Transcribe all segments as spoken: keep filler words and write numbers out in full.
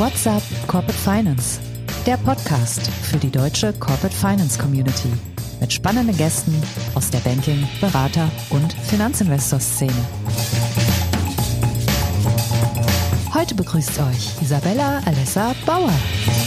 What's Up Corporate Finance, der Podcast für die deutsche Corporate Finance Community mit spannenden Gästen aus der Banking-, Berater- und Finanzinvestor-Szene. Heute begrüßt euch Isabella Alessa Bauer.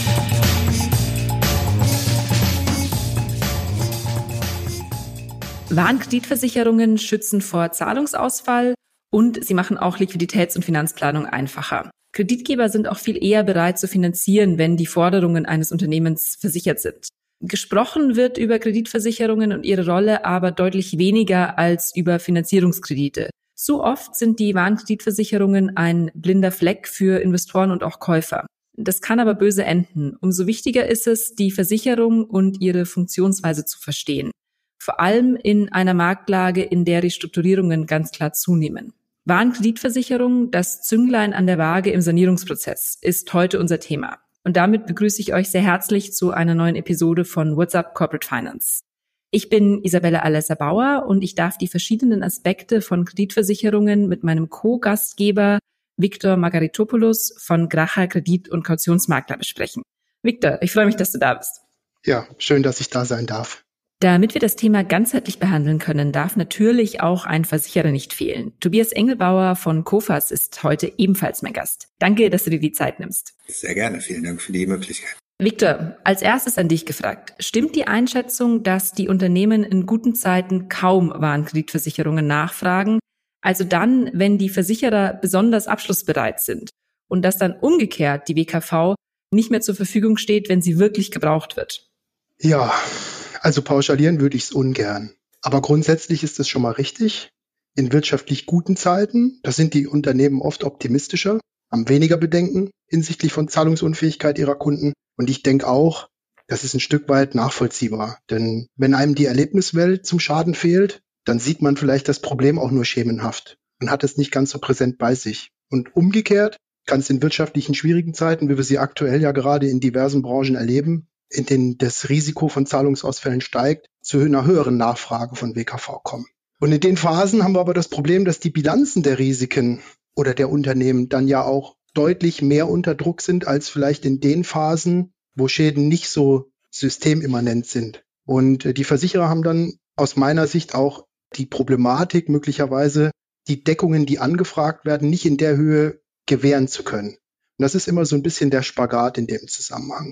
Warenkreditversicherungen schützen vor Zahlungsausfall und sie machen auch Liquiditäts- und Finanzplanung einfacher. Kreditgeber sind auch viel eher bereit zu finanzieren, wenn die Forderungen eines Unternehmens versichert sind. Gesprochen wird über Kreditversicherungen und ihre Rolle aber deutlich weniger als über Finanzierungskredite. Zu oft sind die Warenkreditversicherungen ein blinder Fleck für Investoren und auch Käufer. Das kann aber böse enden. Umso wichtiger ist es, die Versicherung und ihre Funktionsweise zu verstehen. Vor allem in einer Marktlage, in der Restrukturierungen ganz klar zunehmen. Warenkreditversicherung, das Zünglein an der Waage im Sanierungsprozess, ist heute unser Thema. Und damit begrüße ich euch sehr herzlich zu einer neuen Episode von What's Up Corporate Finance. Ich bin Isabella Alessa Bauer und ich darf die verschiedenen Aspekte von Kreditversicherungen mit meinem Co-Gastgeber Viktor Margaritopoulos von Gracher Kredit- und Kautionsmakler besprechen. Viktor, ich freue mich, dass du da bist. Ja, schön, dass ich da sein darf. Damit wir das Thema ganzheitlich behandeln können, darf natürlich auch ein Versicherer nicht fehlen. Tobias Engelbauer von Coface ist heute ebenfalls mein Gast. Danke, dass du dir die Zeit nimmst. Sehr gerne, vielen Dank für die Möglichkeit. Viktor, als erstes an dich gefragt. Stimmt die Einschätzung, dass die Unternehmen in guten Zeiten kaum Warenkreditversicherungen nachfragen, also dann, wenn die Versicherer besonders abschlussbereit sind und dass dann umgekehrt die W K V nicht mehr zur Verfügung steht, wenn sie wirklich gebraucht wird? Ja, also pauschalieren würde ich es ungern. Aber grundsätzlich ist es schon mal richtig. In wirtschaftlich guten Zeiten, da sind die Unternehmen oft optimistischer, haben weniger Bedenken hinsichtlich von Zahlungsunfähigkeit ihrer Kunden. Und ich denke auch, das ist ein Stück weit nachvollziehbar. Denn wenn einem die Erlebniswelt zum Schaden fehlt, dann sieht man vielleicht das Problem auch nur schemenhaft und hat es nicht ganz so präsent bei sich. Und umgekehrt kann es in wirtschaftlichen schwierigen Zeiten, wie wir sie aktuell ja gerade in diversen Branchen erleben, in denen das Risiko von Zahlungsausfällen steigt, zu einer höheren Nachfrage von W K V kommen. Und in den Phasen haben wir aber das Problem, dass die Bilanzen der Risiken oder der Unternehmen dann ja auch deutlich mehr unter Druck sind als vielleicht in den Phasen, wo Schäden nicht so systemimmanent sind. Und die Versicherer haben dann aus meiner Sicht auch die Problematik, möglicherweise die Deckungen, die angefragt werden, nicht in der Höhe gewähren zu können. Und das ist immer so ein bisschen der Spagat in dem Zusammenhang.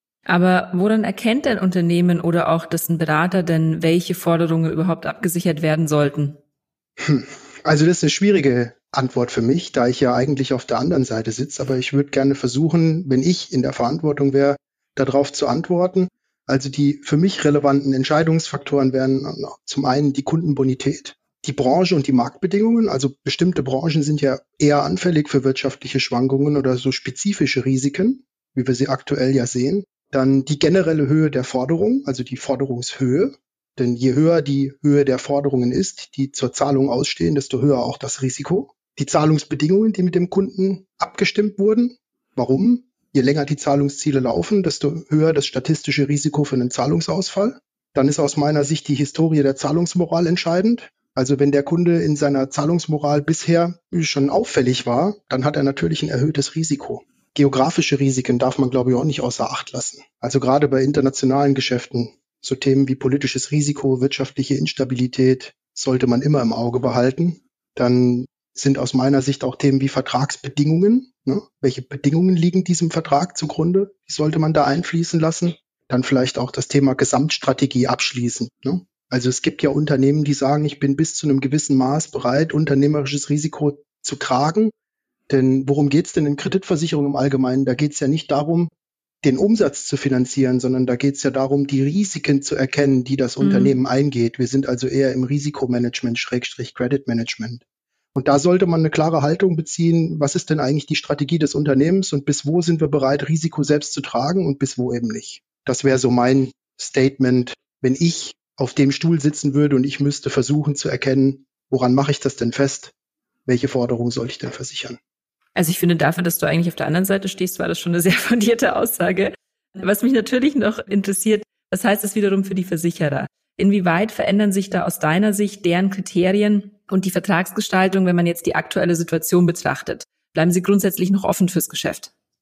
Aber woran erkennt ein Unternehmen oder auch dessen Berater denn, welche Forderungen überhaupt abgesichert werden sollten? Hm. Also das ist eine schwierige Antwort für mich, da ich ja eigentlich auf der anderen Seite sitze. Aber ich würde gerne versuchen, wenn ich in der Verantwortung wäre, darauf zu antworten. Also die für mich relevanten Entscheidungsfaktoren wären zum einen die Kundenbonität, die Branche und die Marktbedingungen. Also bestimmte Branchen sind ja eher anfällig für wirtschaftliche Schwankungen oder so spezifische Risiken, wie wir sie aktuell ja sehen. Dann die generelle Höhe der Forderung, also die Forderungshöhe. Denn je höher die Höhe der Forderungen ist, die zur Zahlung ausstehen, desto höher auch das Risiko. Die Zahlungsbedingungen, die mit dem Kunden abgestimmt wurden. Warum? Je länger die Zahlungsziele laufen, desto höher das statistische Risiko für einen Zahlungsausfall. Dann ist aus meiner Sicht die Historie der Zahlungsmoral entscheidend. Also wenn der Kunde in seiner Zahlungsmoral bisher schon auffällig war, dann hat er natürlich ein erhöhtes Risiko. Geografische Risiken darf man, glaube ich, auch nicht außer Acht lassen. Also gerade bei internationalen Geschäften, so Themen wie politisches Risiko, wirtschaftliche Instabilität sollte man immer im Auge behalten. Dann sind aus meiner Sicht auch Themen wie Vertragsbedingungen. Ne? Welche Bedingungen liegen diesem Vertrag zugrunde? Die sollte man da einfließen lassen. Dann vielleicht auch das Thema Gesamtstrategie abschließen. Ne? Also es gibt ja Unternehmen, die sagen, ich bin bis zu einem gewissen Maß bereit, unternehmerisches Risiko zu tragen. Denn worum geht es denn in Kreditversicherung im Allgemeinen? Da geht es ja nicht darum, den Umsatz zu finanzieren, sondern da geht es ja darum, die Risiken zu erkennen, die das mhm. Unternehmen eingeht. Wir sind also eher im Risikomanagement, Schrägstrich Credit Management. Und da sollte man eine klare Haltung beziehen, was ist denn eigentlich die Strategie des Unternehmens und bis wo sind wir bereit, Risiko selbst zu tragen und bis wo eben nicht. Das wäre so mein Statement, wenn ich auf dem Stuhl sitzen würde und ich müsste versuchen zu erkennen, woran mache ich das denn fest? Welche Forderungen soll ich denn versichern? Also ich finde, dafür, dass du eigentlich auf der anderen Seite stehst, war das schon eine sehr fundierte Aussage. Was mich natürlich noch interessiert, was heißt das wiederum für die Versicherer? Inwieweit verändern sich da aus deiner Sicht deren Kriterien und die Vertragsgestaltung, wenn man jetzt die aktuelle Situation betrachtet? Bleiben sie grundsätzlich noch offen fürs Geschäft?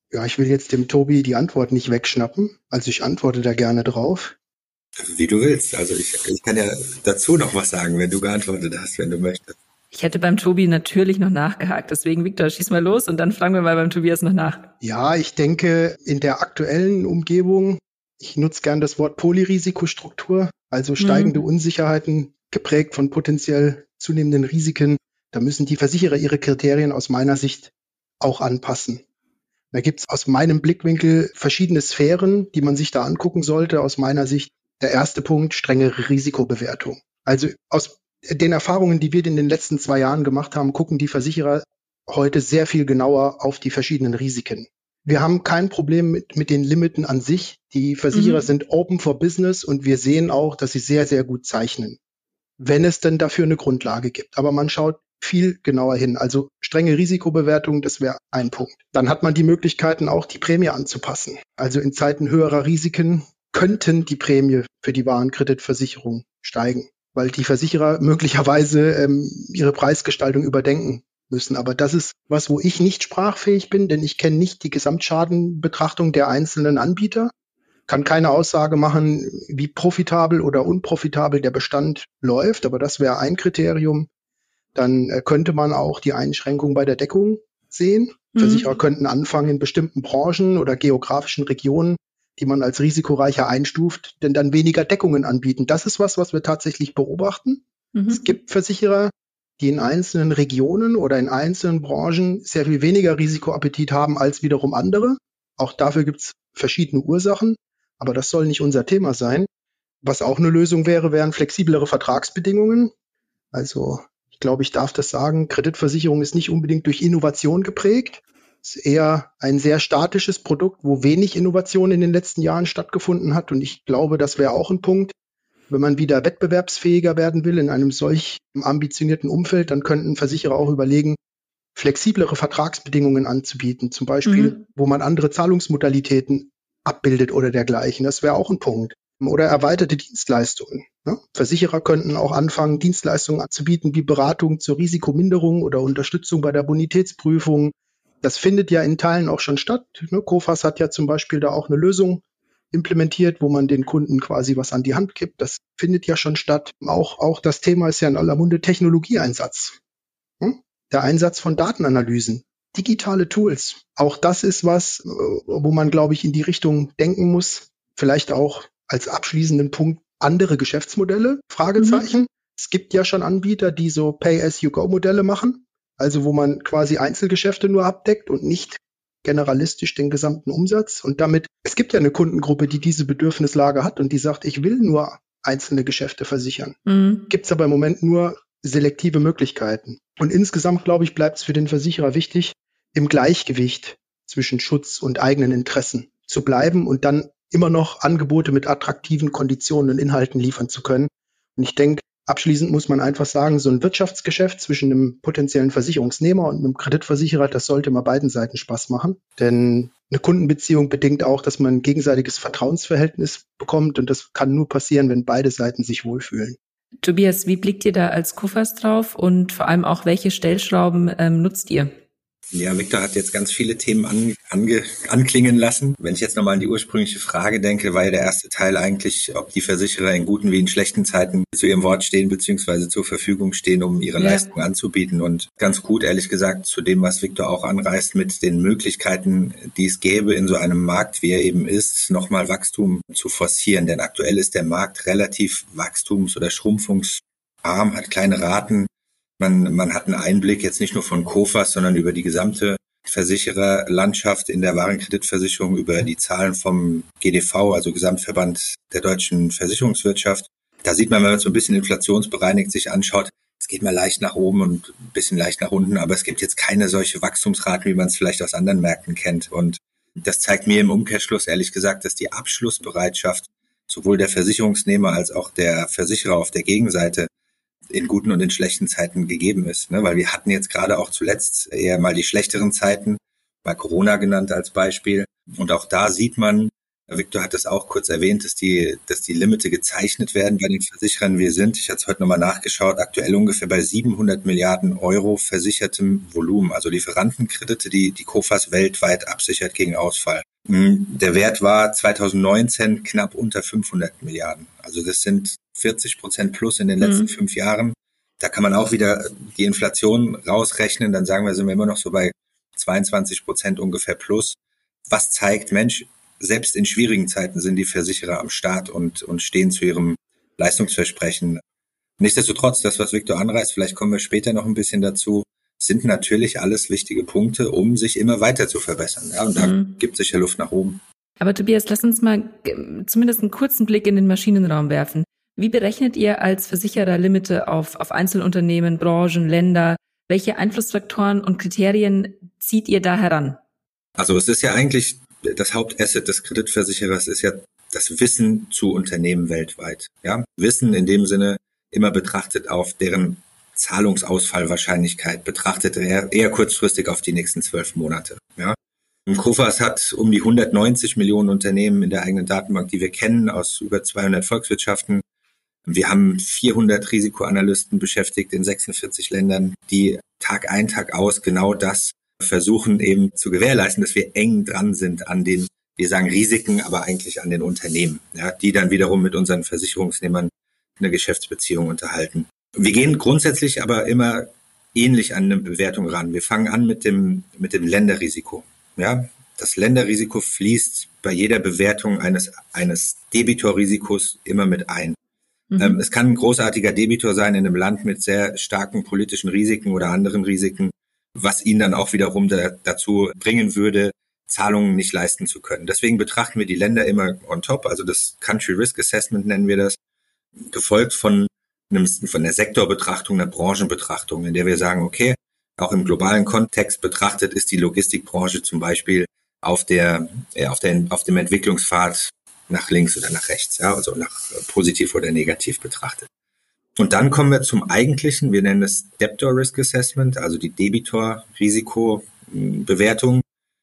Ja, ich will jetzt dem Tobi die Antwort nicht wegschnappen. Also ich antworte da gerne drauf. Wie du willst. Also ich, ich kann ja dazu noch was sagen, wenn du geantwortet hast, wenn du möchtest. Ich hätte beim Tobi natürlich noch nachgehakt. Deswegen, Viktor, schieß mal los und dann fragen wir mal beim Tobias noch nach. Ja, ich denke, in der aktuellen Umgebung, ich nutze gern das Wort Polyrisikostruktur, also steigende mhm. Unsicherheiten, geprägt von potenziell zunehmenden Risiken. Da müssen die Versicherer ihre Kriterien aus meiner Sicht auch anpassen. Da gibt es aus meinem Blickwinkel verschiedene Sphären, die man sich da angucken sollte. Aus meiner Sicht der erste Punkt, strengere Risikobewertung. Also aus den Erfahrungen, die wir in den letzten zwei Jahren gemacht haben, gucken die Versicherer heute sehr viel genauer auf die verschiedenen Risiken. Wir haben kein Problem mit, mit den Limiten an sich. Die Versicherer mhm. sind open for business und wir sehen auch, dass sie sehr, sehr gut zeichnen, wenn es denn dafür eine Grundlage gibt. Aber man schaut viel genauer hin. Also strenge Risikobewertung, das wäre ein Punkt. Dann hat man die Möglichkeiten, auch die Prämie anzupassen. Also in Zeiten höherer Risiken könnten die Prämie für die Warenkreditversicherung steigen, weil die Versicherer möglicherweise ähm, ihre Preisgestaltung überdenken müssen. Aber das ist was, wo ich nicht sprachfähig bin, denn ich kenne nicht die Gesamtschadenbetrachtung der einzelnen Anbieter, kann keine Aussage machen, wie profitabel oder unprofitabel der Bestand läuft, aber das wäre ein Kriterium. Dann äh, könnte man auch die Einschränkung bei der Deckung sehen. Mhm. Versicherer könnten anfangen, in bestimmten Branchen oder geografischen Regionen, die man als risikoreicher einstuft, denn dann weniger Deckungen anbieten. Das ist was, was wir tatsächlich beobachten. Mhm. Es gibt Versicherer, die in einzelnen Regionen oder in einzelnen Branchen sehr viel weniger Risikoappetit haben als wiederum andere. Auch dafür gibt es verschiedene Ursachen, aber das soll nicht unser Thema sein. Was auch eine Lösung wäre, wären flexiblere Vertragsbedingungen. Also ich glaube, ich darf das sagen, Kreditversicherung ist nicht unbedingt durch Innovation geprägt. Es ist eher ein sehr statisches Produkt, wo wenig Innovation in den letzten Jahren stattgefunden hat. Und ich glaube, das wäre auch ein Punkt. Wenn man wieder wettbewerbsfähiger werden will in einem solch ambitionierten Umfeld, dann könnten Versicherer auch überlegen, flexiblere Vertragsbedingungen anzubieten. Zum Beispiel, mhm. wo man andere Zahlungsmodalitäten abbildet oder dergleichen. Das wäre auch ein Punkt. Oder erweiterte Dienstleistungen. Ne? Versicherer könnten auch anfangen, Dienstleistungen anzubieten, wie Beratung zur Risikominderung oder Unterstützung bei der Bonitätsprüfung. Das findet ja in Teilen auch schon statt. Ne? Coface hat ja zum Beispiel da auch eine Lösung implementiert, wo man den Kunden quasi was an die Hand gibt. Das findet ja schon statt. Auch, auch das Thema ist ja in aller Munde Technologieeinsatz. Hm? Der Einsatz von Datenanalysen, digitale Tools. Auch das ist was, wo man, glaube ich, in die Richtung denken muss. Vielleicht auch als abschließenden Punkt andere Geschäftsmodelle, Fragezeichen. Mhm. Es gibt ja schon Anbieter, die so Pay-as-you-go-Modelle machen, also wo man quasi Einzelgeschäfte nur abdeckt und nicht generalistisch den gesamten Umsatz. Und damit, es gibt ja eine Kundengruppe, die diese Bedürfnislage hat und die sagt, ich will nur einzelne Geschäfte versichern. Mhm. Gibt es aber im Moment nur selektive Möglichkeiten. Und insgesamt, glaube ich, bleibt es für den Versicherer wichtig, im Gleichgewicht zwischen Schutz und eigenen Interessen zu bleiben und dann immer noch Angebote mit attraktiven Konditionen und Inhalten liefern zu können. Und ich denke, abschließend muss man einfach sagen, so ein Wirtschaftsgeschäft zwischen einem potenziellen Versicherungsnehmer und einem Kreditversicherer, das sollte immer beiden Seiten Spaß machen. Denn eine Kundenbeziehung bedingt auch, dass man ein gegenseitiges Vertrauensverhältnis bekommt. Und das kann nur passieren, wenn beide Seiten sich wohlfühlen. Tobias, wie blickt ihr da als Coface drauf und vor allem auch, welche Stellschrauben ähm, nutzt ihr? Ja, Viktor hat jetzt ganz viele Themen an, ange, anklingen lassen. Wenn ich jetzt nochmal an die ursprüngliche Frage denke, war ja der erste Teil eigentlich, ob die Versicherer in guten wie in schlechten Zeiten zu ihrem Wort stehen bzw. zur Verfügung stehen, um ihre ja. Leistung anzubieten. Und ganz gut, ehrlich gesagt, zu dem, was Viktor auch anreißt, mit den Möglichkeiten, die es gäbe, in so einem Markt, wie er eben ist, nochmal Wachstum zu forcieren. Denn aktuell ist der Markt relativ wachstums- oder schrumpfungsarm, hat kleine Raten. Man, man hat einen Einblick jetzt nicht nur von Coface, sondern über die gesamte Versichererlandschaft in der Warenkreditversicherung, über die Zahlen vom G D V, also Gesamtverband der deutschen Versicherungswirtschaft. Da sieht man, wenn man so ein bisschen inflationsbereinigt sich anschaut, es geht mal leicht nach oben und ein bisschen leicht nach unten, aber es gibt jetzt keine solche Wachstumsraten, wie man es vielleicht aus anderen Märkten kennt. Und das zeigt mir im Umkehrschluss ehrlich gesagt, dass die Abschlussbereitschaft sowohl der Versicherungsnehmer als auch der Versicherer auf der Gegenseite in guten und in schlechten Zeiten gegeben ist, ne? Weil wir hatten jetzt gerade auch zuletzt eher mal die schlechteren Zeiten, mal Corona genannt als Beispiel. Und auch da sieht man, Victor hat es auch kurz erwähnt, dass die, dass die Limite gezeichnet werden bei den Versicherern. Wir sind, ich hatte es heute nochmal nachgeschaut, aktuell ungefähr bei siebenhundert Milliarden Euro versichertem Volumen, also Lieferantenkredite, die die KOFAS weltweit absichert gegen Ausfall. Der Wert war zweitausendneunzehn knapp unter fünfhundert Milliarden. Also das sind vierzig Prozent plus in den letzten mhm. fünf Jahren. Da kann man auch wieder die Inflation rausrechnen. Dann sagen wir, sind wir immer noch so bei zweiundzwanzig Prozent ungefähr plus. Was zeigt, Mensch, selbst in schwierigen Zeiten sind die Versicherer am Start und, und stehen zu ihrem Leistungsversprechen. Nichtsdestotrotz, das, was Victor anreißt, vielleicht kommen wir später noch ein bisschen dazu, sind natürlich alles wichtige Punkte, um sich immer weiter zu verbessern. Ja, und da mhm. gibt es sicher Luft nach oben. Aber Tobias, lass uns mal zumindest einen kurzen Blick in den Maschinenraum werfen. Wie berechnet ihr als Versicherer Limite auf, auf Einzelunternehmen, Branchen, Länder? Welche Einflussfaktoren und Kriterien zieht ihr da heran? Also es ist ja eigentlich das Hauptasset des Kreditversicherers ist ja das Wissen zu Unternehmen weltweit. Ja, Wissen in dem Sinne immer betrachtet auf deren Zahlungsausfallwahrscheinlichkeit, betrachtet eher, eher kurzfristig auf die nächsten zwölf Monate. Ja, KOFAS hat um die hundertneunzig Millionen Unternehmen in der eigenen Datenbank, die wir kennen, aus über zweihundert Volkswirtschaften. Wir haben vierhundert Risikoanalysten beschäftigt in sechsundvierzig Ländern, die Tag ein, Tag aus genau das versuchen eben zu gewährleisten, dass wir eng dran sind an den, wir sagen Risiken, aber eigentlich an den Unternehmen, ja, die dann wiederum mit unseren Versicherungsnehmern eine Geschäftsbeziehung unterhalten. Wir gehen grundsätzlich aber immer ähnlich an eine Bewertung ran. Wir fangen an mit dem, mit dem Länderrisiko. Ja, das Länderrisiko fließt bei jeder Bewertung eines, eines Debitorrisikos immer mit ein. Mhm. Ähm, es kann ein großartiger Debitor sein in einem Land mit sehr starken politischen Risiken oder anderen Risiken, was ihn dann auch wiederum da, dazu bringen würde, Zahlungen nicht leisten zu können. Deswegen betrachten wir die Länder immer on top, also das Country Risk Assessment nennen wir das, gefolgt von, einem, von der Sektorbetrachtung, einer Branchenbetrachtung, in der wir sagen, okay, auch im globalen Kontext betrachtet ist die Logistikbranche zum Beispiel auf der, ja, auf der, auf dem Entwicklungspfad nach links oder nach rechts, ja, also nach positiv oder negativ betrachtet. Und dann kommen wir zum eigentlichen, wir nennen es Debtor Risk Assessment, also die Debitor-Risikobewertung.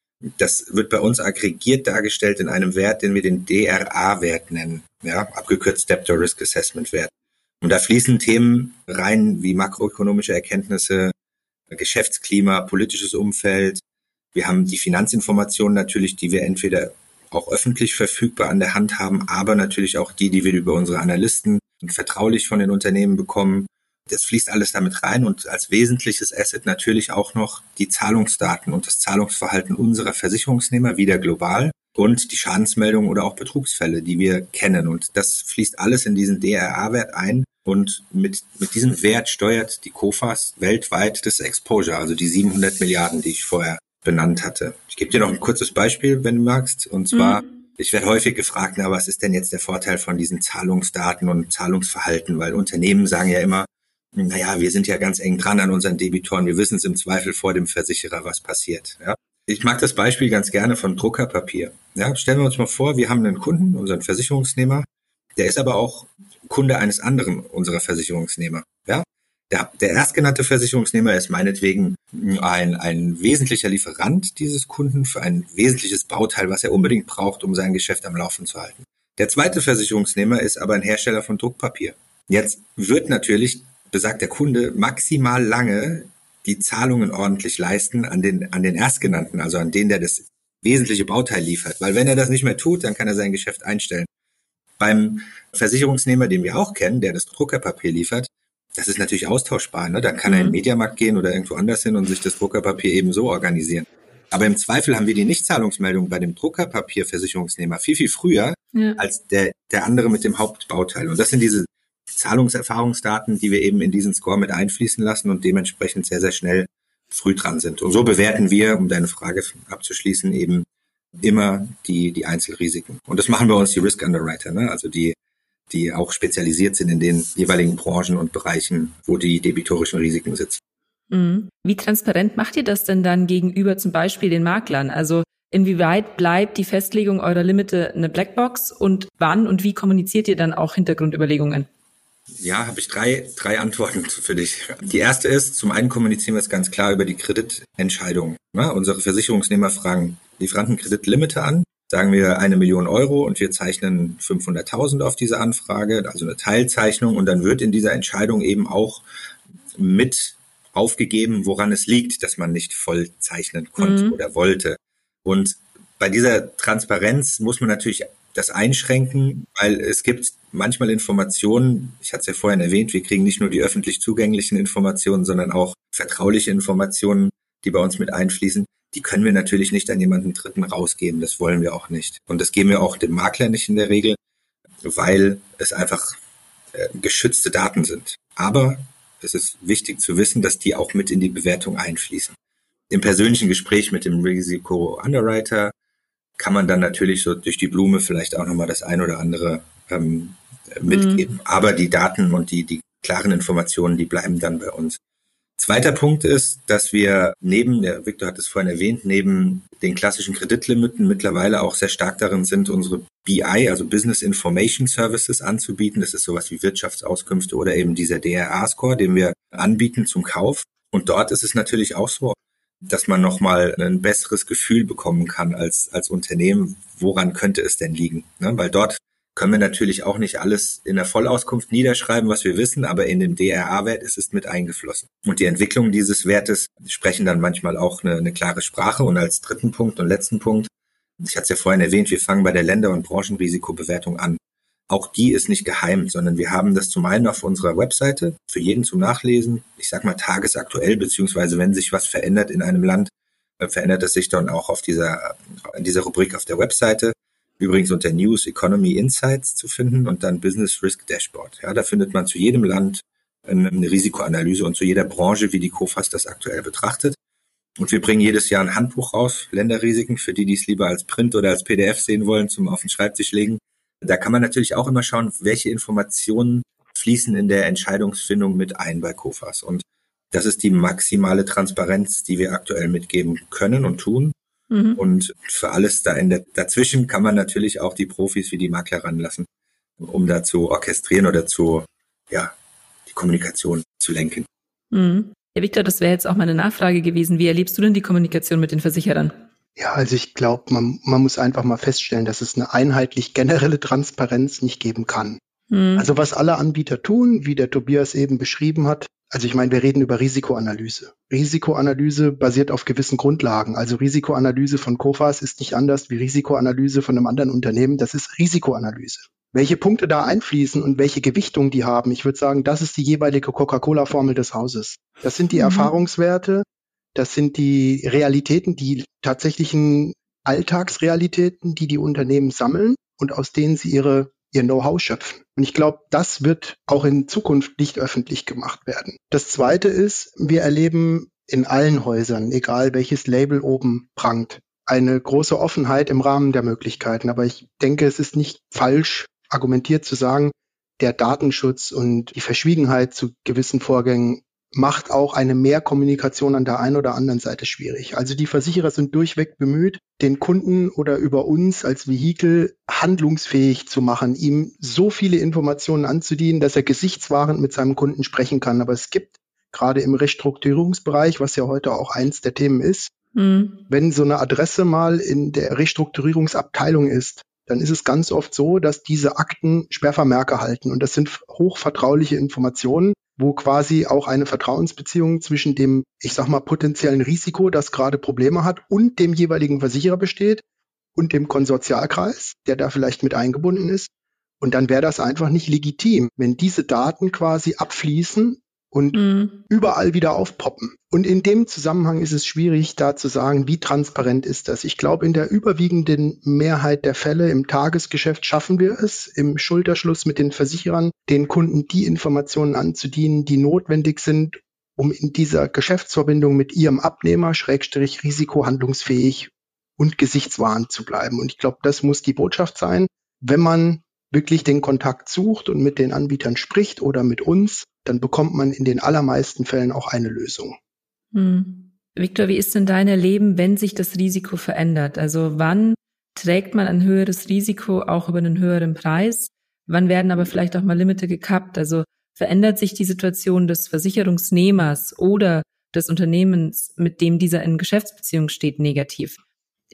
Das wird bei uns aggregiert dargestellt in einem Wert, den wir den D R A-Wert nennen, ja, abgekürzt Debtor Risk Assessment Wert. Und da fließen Themen rein wie makroökonomische Erkenntnisse, Geschäftsklima, politisches Umfeld. Wir haben die Finanzinformationen natürlich, die wir entweder auch öffentlich verfügbar an der Hand haben, aber natürlich auch die, die wir über unsere Analysten vertraulich von den Unternehmen bekommen. Das fließt alles damit rein und als wesentliches Asset natürlich auch noch die Zahlungsdaten und das Zahlungsverhalten unserer Versicherungsnehmer, wieder global, und die Schadensmeldungen oder auch Betrugsfälle, die wir kennen. Und das fließt alles in diesen D R A-Wert ein und mit, mit diesem Wert steuert die KOFAS weltweit das Exposure, also die siebenhundert Milliarden, die ich vorher benannt hatte. Ich gebe dir noch ein kurzes Beispiel, wenn du magst, und zwar, mhm. ich werde häufig gefragt, na, was ist denn jetzt der Vorteil von diesen Zahlungsdaten und Zahlungsverhalten, weil Unternehmen sagen ja immer, naja, wir sind ja ganz eng dran an unseren Debitoren, wir wissen es im Zweifel vor dem Versicherer, was passiert. Ja? Ich mag das Beispiel ganz gerne von Druckerpapier. Ja? Stellen wir uns mal vor, wir haben einen Kunden, unseren Versicherungsnehmer, der ist aber auch Kunde eines anderen unserer Versicherungsnehmer. Ja? Der, der erstgenannte Versicherungsnehmer ist meinetwegen ein, ein wesentlicher Lieferant dieses Kunden für ein wesentliches Bauteil, was er unbedingt braucht, um sein Geschäft am Laufen zu halten. Der zweite Versicherungsnehmer ist aber ein Hersteller von Druckpapier. Jetzt wird natürlich, besagt der Kunde, maximal lange die Zahlungen ordentlich leisten an den, an den Erstgenannten, also an den, der das wesentliche Bauteil liefert. Weil wenn er das nicht mehr tut, dann kann er sein Geschäft einstellen. Beim Versicherungsnehmer, den wir auch kennen, der das Druckerpapier liefert, das ist natürlich austauschbar, ne? Dann kann er in den Mediamarkt gehen oder irgendwo anders hin und sich das Druckerpapier eben so organisieren. Aber im Zweifel haben wir die Nichtzahlungsmeldung bei dem Druckerpapierversicherungsnehmer viel, viel früher ja. als der, der andere mit dem Hauptbauteil. Und das sind diese Zahlungserfahrungsdaten, die wir eben in diesen Score mit einfließen lassen und dementsprechend sehr, sehr schnell früh dran sind. Und so bewerten wir, um deine Frage abzuschließen, eben immer die, die Einzelrisiken. Und das machen bei uns die Risk Underwriter, ne? Also die, die auch spezialisiert sind in den jeweiligen Branchen und Bereichen, wo die debitorischen Risiken sitzen. Mhm. Wie transparent macht ihr das denn dann gegenüber zum Beispiel den Maklern? Also inwieweit bleibt die Festlegung eurer Limite eine Blackbox und wann und wie kommuniziert ihr dann auch Hintergrundüberlegungen? Ja, habe ich drei, drei Antworten für dich. Die erste ist, zum einen kommunizieren wir es ganz klar über die Kreditentscheidung. Ja, unsere Versicherungsnehmer fragen Lieferantenkreditlimite an sagen wir eine Million Euro und wir zeichnen fünfhunderttausend auf diese Anfrage, also eine Teilzeichnung, und dann wird in dieser Entscheidung eben auch mit aufgegeben, woran es liegt, dass man nicht voll zeichnen konnte mhm. oder wollte. Und bei dieser Transparenz muss man natürlich das einschränken, weil es gibt manchmal Informationen, ich hatte es ja vorhin erwähnt, wir kriegen nicht nur die öffentlich zugänglichen Informationen, sondern auch vertrauliche Informationen, die bei uns mit einfließen. Die können wir natürlich nicht an jemanden Dritten rausgeben, das wollen wir auch nicht. Und das geben wir auch dem Makler nicht in der Regel, weil es einfach äh, geschützte Daten sind. Aber es ist wichtig zu wissen, dass die auch mit in die Bewertung einfließen. Im persönlichen Gespräch mit dem Risiko-Underwriter kann man dann natürlich so durch die Blume vielleicht auch nochmal das ein oder andere ähm, mitgeben. Mhm. Aber die Daten und die, die klaren Informationen, die bleiben dann bei uns. Zweiter Punkt ist, dass wir neben, der Victor hat es vorhin erwähnt, neben den klassischen Kreditlimiten mittlerweile auch sehr stark darin sind, unsere B I, also Business Information Services, anzubieten. Das ist sowas wie Wirtschaftsauskünfte oder eben dieser D R A-Score, den wir anbieten zum Kauf. Und dort ist es natürlich auch so, dass man nochmal ein besseres Gefühl bekommen kann als als Unternehmen, woran könnte es denn liegen? Ne? Weil dort können wir natürlich auch nicht alles in der Vollauskunft niederschreiben, was wir wissen, aber in dem D R A-Wert ist es mit eingeflossen. Und die Entwicklung dieses Wertes sprechen dann manchmal auch eine, eine klare Sprache. Und als dritten Punkt und letzten Punkt, ich hatte es ja vorhin erwähnt, wir fangen bei der Länder- und Branchenrisikobewertung an. Auch die ist nicht geheim, sondern wir haben das zum einen auf unserer Webseite für jeden zum Nachlesen, ich sag mal tagesaktuell, beziehungsweise wenn sich was verändert in einem Land, verändert es sich dann auch auf dieser, in dieser Rubrik auf der Webseite. Übrigens unter News Economy Insights zu finden und dann Business Risk Dashboard. Ja, da findet man zu jedem Land eine Risikoanalyse und zu jeder Branche, wie die Coface das aktuell betrachtet. Und wir bringen jedes Jahr ein Handbuch raus, Länderrisiken, für die, die es lieber als Print oder als P D F sehen wollen, zum auf den Schreibtisch legen. Da kann man natürlich auch immer schauen, welche Informationen fließen in der Entscheidungsfindung mit ein bei Coface. Und das ist die maximale Transparenz, die wir aktuell mitgeben können und tun. Mhm. Und für alles da in der, dazwischen kann man natürlich auch die Profis wie die Makler ranlassen, um da zu orchestrieren oder zu, ja, die Kommunikation zu lenken. Mhm. Ja, Victor, das wäre jetzt auch meine Nachfrage gewesen. Wie erlebst du denn die Kommunikation mit den Versicherern? Ja, also ich glaube, man, man muss einfach mal feststellen, dass es eine einheitlich generelle Transparenz nicht geben kann. Mhm. Also was alle Anbieter tun, wie der Tobias eben beschrieben hat, also ich meine, wir reden über Risikoanalyse. Risikoanalyse basiert auf gewissen Grundlagen. Also Risikoanalyse von Coface ist nicht anders wie Risikoanalyse von einem anderen Unternehmen. Das ist Risikoanalyse. Welche Punkte da einfließen und welche Gewichtung die haben, ich würde sagen, das ist die jeweilige Coca-Cola-Formel des Hauses. Das sind die mhm. Erfahrungswerte, das sind die Realitäten, die tatsächlichen Alltagsrealitäten, die die Unternehmen sammeln und aus denen sie ihre ihr Know-how schöpfen. Und ich glaube, das wird auch in Zukunft nicht öffentlich gemacht werden. Das Zweite ist, wir erleben in allen Häusern, egal welches Label oben prangt, eine große Offenheit im Rahmen der Möglichkeiten. Aber ich denke, es ist nicht falsch argumentiert zu sagen, der Datenschutz und die Verschwiegenheit zu gewissen Vorgängen macht auch eine Mehrkommunikation an der einen oder anderen Seite schwierig. Also die Versicherer sind durchweg bemüht, den Kunden oder über uns als Vehikel handlungsfähig zu machen, ihm so viele Informationen anzudienen, dass er gesichtswahrend mit seinem Kunden sprechen kann. Aber es gibt gerade im Restrukturierungsbereich, was ja heute auch eins der Themen ist, mhm. wenn so eine Adresse mal in der Restrukturierungsabteilung ist, dann ist es ganz oft so, dass diese Akten Sperrvermerke halten. Und das sind hochvertrauliche Informationen, wo quasi auch eine Vertrauensbeziehung zwischen dem, ich sag mal, potenziellen Risiko, das gerade Probleme hat, und dem jeweiligen Versicherer besteht und dem Konsortialkreis, der da vielleicht mit eingebunden ist. Und dann wäre das einfach nicht legitim, wenn diese Daten quasi abfließen und mhm. überall wieder aufpoppen. Und in dem Zusammenhang ist es schwierig, da zu sagen, wie transparent ist das. Ich glaube, in der überwiegenden Mehrheit der Fälle im Tagesgeschäft schaffen wir es, im Schulterschluss mit den Versicherern, den Kunden die Informationen anzudienen, die notwendig sind, um in dieser Geschäftsverbindung mit ihrem Abnehmer, Schrägstrich, risikohandlungsfähig und gesichtswahrend zu bleiben. Und ich glaube, das muss die Botschaft sein, wenn man wirklich den Kontakt sucht und mit den Anbietern spricht oder mit uns, dann bekommt man in den allermeisten Fällen auch eine Lösung. Hm. Victor, wie ist denn dein Erleben, wenn sich das Risiko verändert? Also wann trägt man ein höheres Risiko auch über einen höheren Preis? Wann werden aber vielleicht auch mal Limite gekappt? Also verändert sich die Situation des Versicherungsnehmers oder des Unternehmens, mit dem dieser in Geschäftsbeziehung steht, negativ?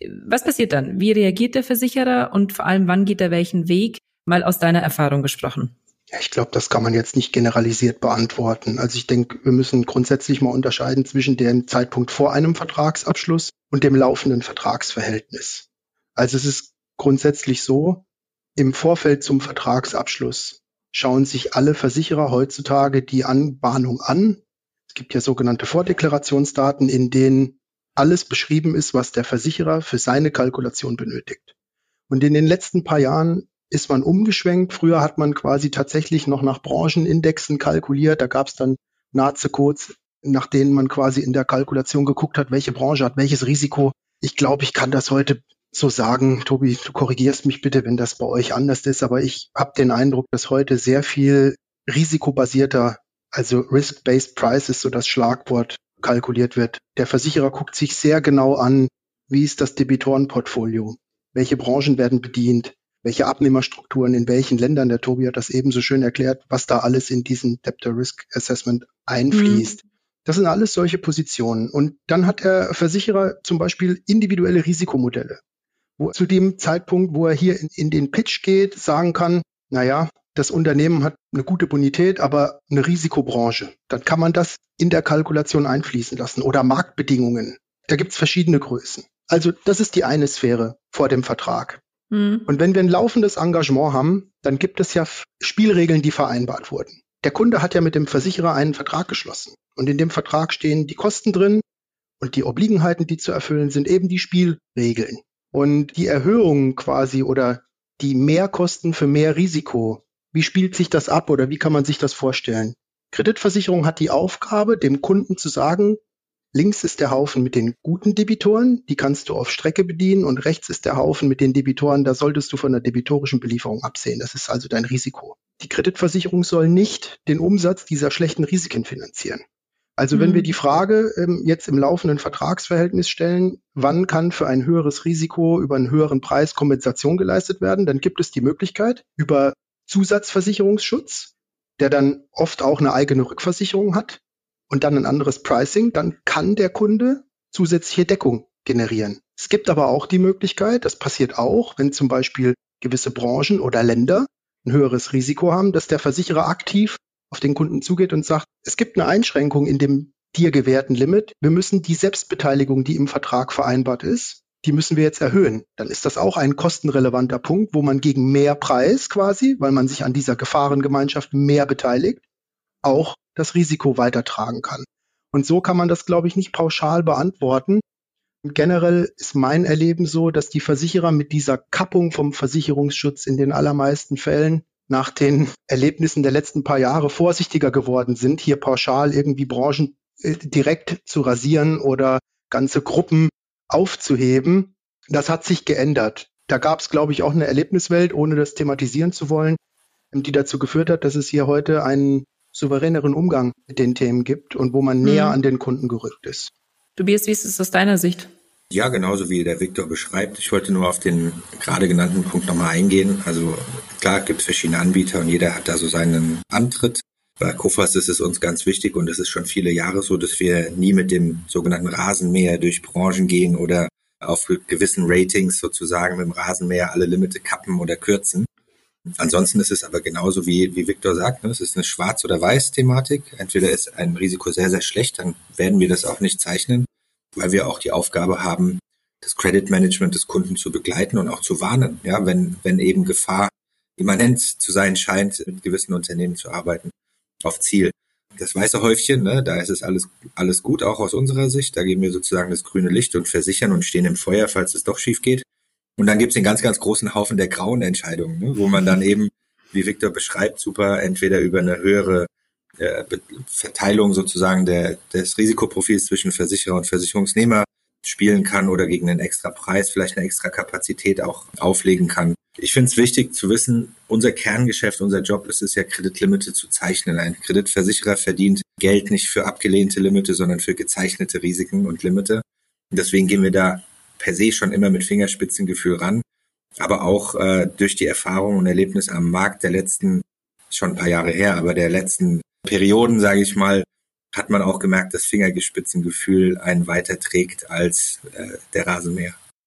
Was passiert dann? Wie reagiert der Versicherer und vor allem, wann geht er welchen Weg? Mal aus deiner Erfahrung gesprochen. Ja, ich glaube, das kann man jetzt nicht generalisiert beantworten. Also ich denke, wir müssen grundsätzlich mal unterscheiden zwischen dem Zeitpunkt vor einem Vertragsabschluss und dem laufenden Vertragsverhältnis. Also es ist grundsätzlich so, im Vorfeld zum Vertragsabschluss schauen sich alle Versicherer heutzutage die Anbahnung an. Es gibt ja sogenannte Vordeklarationsdaten, in denen alles beschrieben ist, was der Versicherer für seine Kalkulation benötigt. Und in den letzten paar Jahren ist man umgeschwenkt. Früher hat man quasi tatsächlich noch nach Branchenindexen kalkuliert. Da gab es dann Naze-Codes, nach denen man quasi in der Kalkulation geguckt hat, welche Branche hat welches Risiko. Ich glaube, ich kann das heute so sagen. Tobi, du korrigierst mich bitte, wenn das bei euch anders ist. Aber ich habe den Eindruck, dass heute sehr viel risikobasierter, also Risk-Based Price ist so das Schlagwort, kalkuliert wird. Der Versicherer guckt sich sehr genau an, wie ist das Debitorenportfolio, welche Branchen werden bedient, welche Abnehmerstrukturen in welchen Ländern. Der Tobi hat das eben so schön erklärt, was da alles in diesen Debtor Risk Assessment einfließt. Mhm. Das sind alles solche Positionen. Und dann hat der Versicherer zum Beispiel individuelle Risikomodelle, wo zu dem Zeitpunkt, wo er hier in, in den Pitch geht, sagen kann, naja, das Unternehmen hat eine gute Bonität, aber eine Risikobranche. Dann kann man das in der Kalkulation einfließen lassen oder Marktbedingungen. Da gibt es verschiedene Größen. Also das ist die eine Sphäre vor dem Vertrag. Mhm. Und wenn wir ein laufendes Engagement haben, dann gibt es ja Spielregeln, die vereinbart wurden. Der Kunde hat ja mit dem Versicherer einen Vertrag geschlossen. Und in dem Vertrag stehen die Kosten drin und die Obliegenheiten, die zu erfüllen sind, eben die Spielregeln. Und die Erhöhungen quasi oder die Mehrkosten für mehr Risiko, wie spielt sich das ab oder wie kann man sich das vorstellen? Kreditversicherung hat die Aufgabe, dem Kunden zu sagen, links ist der Haufen mit den guten Debitoren, die kannst du auf Strecke bedienen, und rechts ist der Haufen mit den Debitoren, da solltest du von der debitorischen Belieferung absehen. Das ist also dein Risiko. Die Kreditversicherung soll nicht den Umsatz dieser schlechten Risiken finanzieren. Also wenn mhm. wir die Frage ähm, jetzt im laufenden Vertragsverhältnis stellen, wann kann für ein höheres Risiko über einen höheren Preis Kompensation geleistet werden, dann gibt es die Möglichkeit über Zusatzversicherungsschutz, der dann oft auch eine eigene Rückversicherung hat und dann ein anderes Pricing, dann kann der Kunde zusätzliche Deckung generieren. Es gibt aber auch die Möglichkeit, das passiert auch, wenn zum Beispiel gewisse Branchen oder Länder ein höheres Risiko haben, dass der Versicherer aktiv auf den Kunden zugeht und sagt, es gibt eine Einschränkung in dem dir gewährten Limit. Wir müssen die Selbstbeteiligung, die im Vertrag vereinbart ist, die müssen wir jetzt erhöhen. Dann ist das auch ein kostenrelevanter Punkt, wo man gegen mehr Preis quasi, weil man sich an dieser Gefahrengemeinschaft mehr beteiligt, auch das Risiko weitertragen kann. Und so kann man das, glaube ich, nicht pauschal beantworten. Und generell ist mein Erleben so, dass die Versicherer mit dieser Kappung vom Versicherungsschutz in den allermeisten Fällen nach den Erlebnissen der letzten paar Jahre vorsichtiger geworden sind, hier pauschal irgendwie Branchen äh, direkt zu rasieren oder ganze Gruppen aufzuheben. Das hat sich geändert. Da gab es, glaube ich, auch eine Erlebniswelt, ohne das thematisieren zu wollen, die dazu geführt hat, dass es hier heute einen souveräneren Umgang mit den Themen gibt und wo man mhm. näher an den Kunden gerückt ist. Tobias, wie ist es aus deiner Sicht? Ja, genauso wie der Viktor beschreibt. Ich wollte nur auf den gerade genannten Punkt nochmal eingehen. Also klar gibt es verschiedene Anbieter und jeder hat da so seinen Antritt. Bei Coface ist es uns ganz wichtig und es ist schon viele Jahre so, dass wir nie mit dem sogenannten Rasenmäher durch Branchen gehen oder auf gewissen Ratings sozusagen mit dem Rasenmäher alle Limite kappen oder kürzen. Ansonsten ist es aber genauso wie, wie Viktor sagt, ne? Es ist eine Schwarz- oder Weiß-Thematik. Entweder ist ein Risiko sehr, sehr schlecht, dann werden wir das auch nicht zeichnen, weil wir auch die Aufgabe haben, das Credit Management des Kunden zu begleiten und auch zu warnen, ja, wenn, wenn eben Gefahr immanent zu sein scheint, mit gewissen Unternehmen zu arbeiten, auf Ziel. Das weiße Häufchen, ne, da ist es alles, alles gut, auch aus unserer Sicht. Da geben wir sozusagen das grüne Licht und versichern und stehen im Feuer, falls es doch schief geht. Und dann gibt es den ganz, ganz großen Haufen der grauen Entscheidungen, ne, wo man dann eben, wie Viktor beschreibt, super entweder über eine höhere äh, Verteilung sozusagen der, des Risikoprofils zwischen Versicherer und Versicherungsnehmer spielen kann oder gegen einen extra Preis, vielleicht eine extra Kapazität auch auflegen kann. Ich finde es wichtig zu wissen, unser Kerngeschäft, unser Job ist es ja, Kreditlimite zu zeichnen. Ein Kreditversicherer verdient Geld nicht für abgelehnte Limite, sondern für gezeichnete Risiken und Limite. Und deswegen gehen wir da per se schon immer mit Fingerspitzengefühl ran, aber auch äh, durch die Erfahrung und Erlebnisse am Markt der letzten, schon ein paar Jahre her, aber der letzten Perioden, sage ich mal, hat man auch gemerkt, dass Fingerspitzengefühl einen weiter trägt als äh, der Rasenmäher.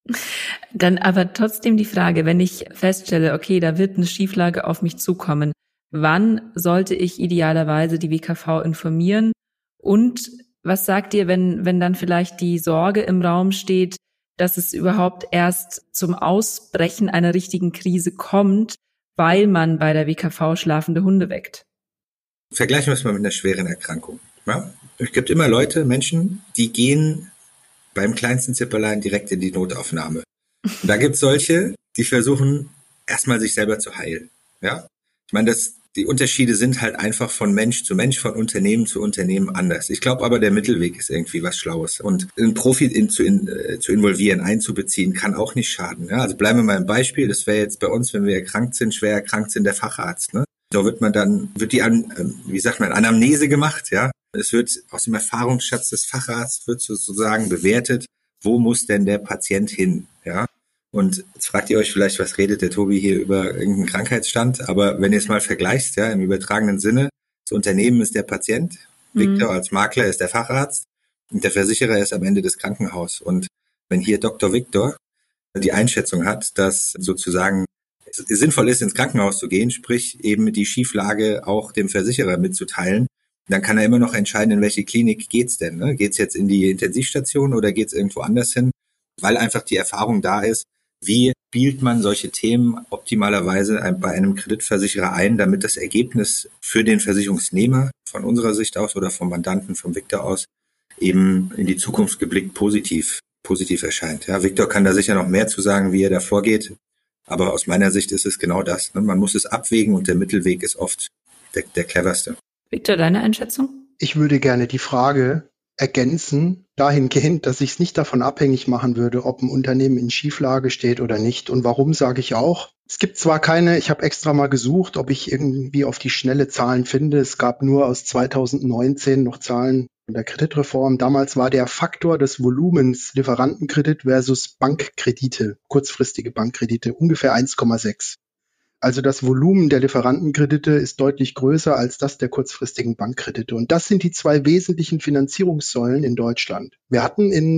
Dann aber trotzdem die Frage, wenn ich feststelle, okay, da wird eine Schieflage auf mich zukommen, wann sollte ich idealerweise die W K V informieren? Und was sagt ihr, wenn, wenn dann vielleicht die Sorge im Raum steht, dass es überhaupt erst zum Ausbrechen einer richtigen Krise kommt, weil man bei der W K V schlafende Hunde weckt? Vergleichen wir es mal mit einer schweren Erkrankung. Ja? Es gibt immer Leute, Menschen, die gehen beim kleinsten Zipperlein direkt in die Notaufnahme. Und da gibt es solche, die versuchen, erstmal sich selber zu heilen. Ja? Ich meine, das, die Unterschiede sind halt einfach von Mensch zu Mensch, von Unternehmen zu Unternehmen anders. Ich glaube aber, der Mittelweg ist irgendwie was Schlaues. Und einen Profi in, zu, in, äh, zu involvieren, einzubeziehen, kann auch nicht schaden. Ja? Also bleiben wir mal im Beispiel. Das wäre jetzt bei uns, wenn wir erkrankt sind, schwer erkrankt sind, der Facharzt. Ne? Da wird man dann, wird die, an, wie sagt man, Anamnese gemacht, ja. Es wird aus dem Erfahrungsschatz des Facharztes wird sozusagen bewertet, wo muss denn der Patient hin, ja. Und jetzt fragt ihr euch vielleicht, was redet der Tobi hier über irgendeinen Krankheitsstand? Aber wenn ihr es mal vergleicht, ja, im übertragenen Sinne, das Unternehmen ist der Patient, mhm. Victor als Makler ist der Facharzt und der Versicherer ist am Ende das Krankenhaus. Und wenn hier Doktor Victor die Einschätzung hat, dass sozusagen es sinnvoll ist, ins Krankenhaus zu gehen, sprich eben die Schieflage auch dem Versicherer mitzuteilen, dann kann er immer noch entscheiden, in welche Klinik geht's denn. Ne? Geht's jetzt in die Intensivstation oder geht's irgendwo anders hin? Weil einfach die Erfahrung da ist, wie spielt man solche Themen optimalerweise bei einem Kreditversicherer ein, damit das Ergebnis für den Versicherungsnehmer von unserer Sicht aus oder vom Mandanten, vom Victor aus, eben in die Zukunft geblickt positiv, positiv erscheint. Ja, Victor kann da sicher noch mehr zu sagen, wie er da vorgeht. Aber aus meiner Sicht ist es genau das. Ne? Man muss es abwägen und der Mittelweg ist oft der, der cleverste. Victor, deine Einschätzung? Ich würde gerne die Frage ergänzen, dahingehend, dass ich es nicht davon abhängig machen würde, ob ein Unternehmen in Schieflage steht oder nicht. Und warum, sage ich auch. Es gibt zwar keine, ich habe extra mal gesucht, ob ich irgendwie auf die schnelle Zahlen finde. Es gab nur aus zweitausendneunzehn noch Zahlen von der Kreditreform. Damals war der Faktor des Volumens Lieferantenkredit versus Bankkredite, kurzfristige Bankkredite, ungefähr eins Komma sechs. Also das Volumen der Lieferantenkredite ist deutlich größer als das der kurzfristigen Bankkredite. Und das sind die zwei wesentlichen Finanzierungssäulen in Deutschland. Wir hatten in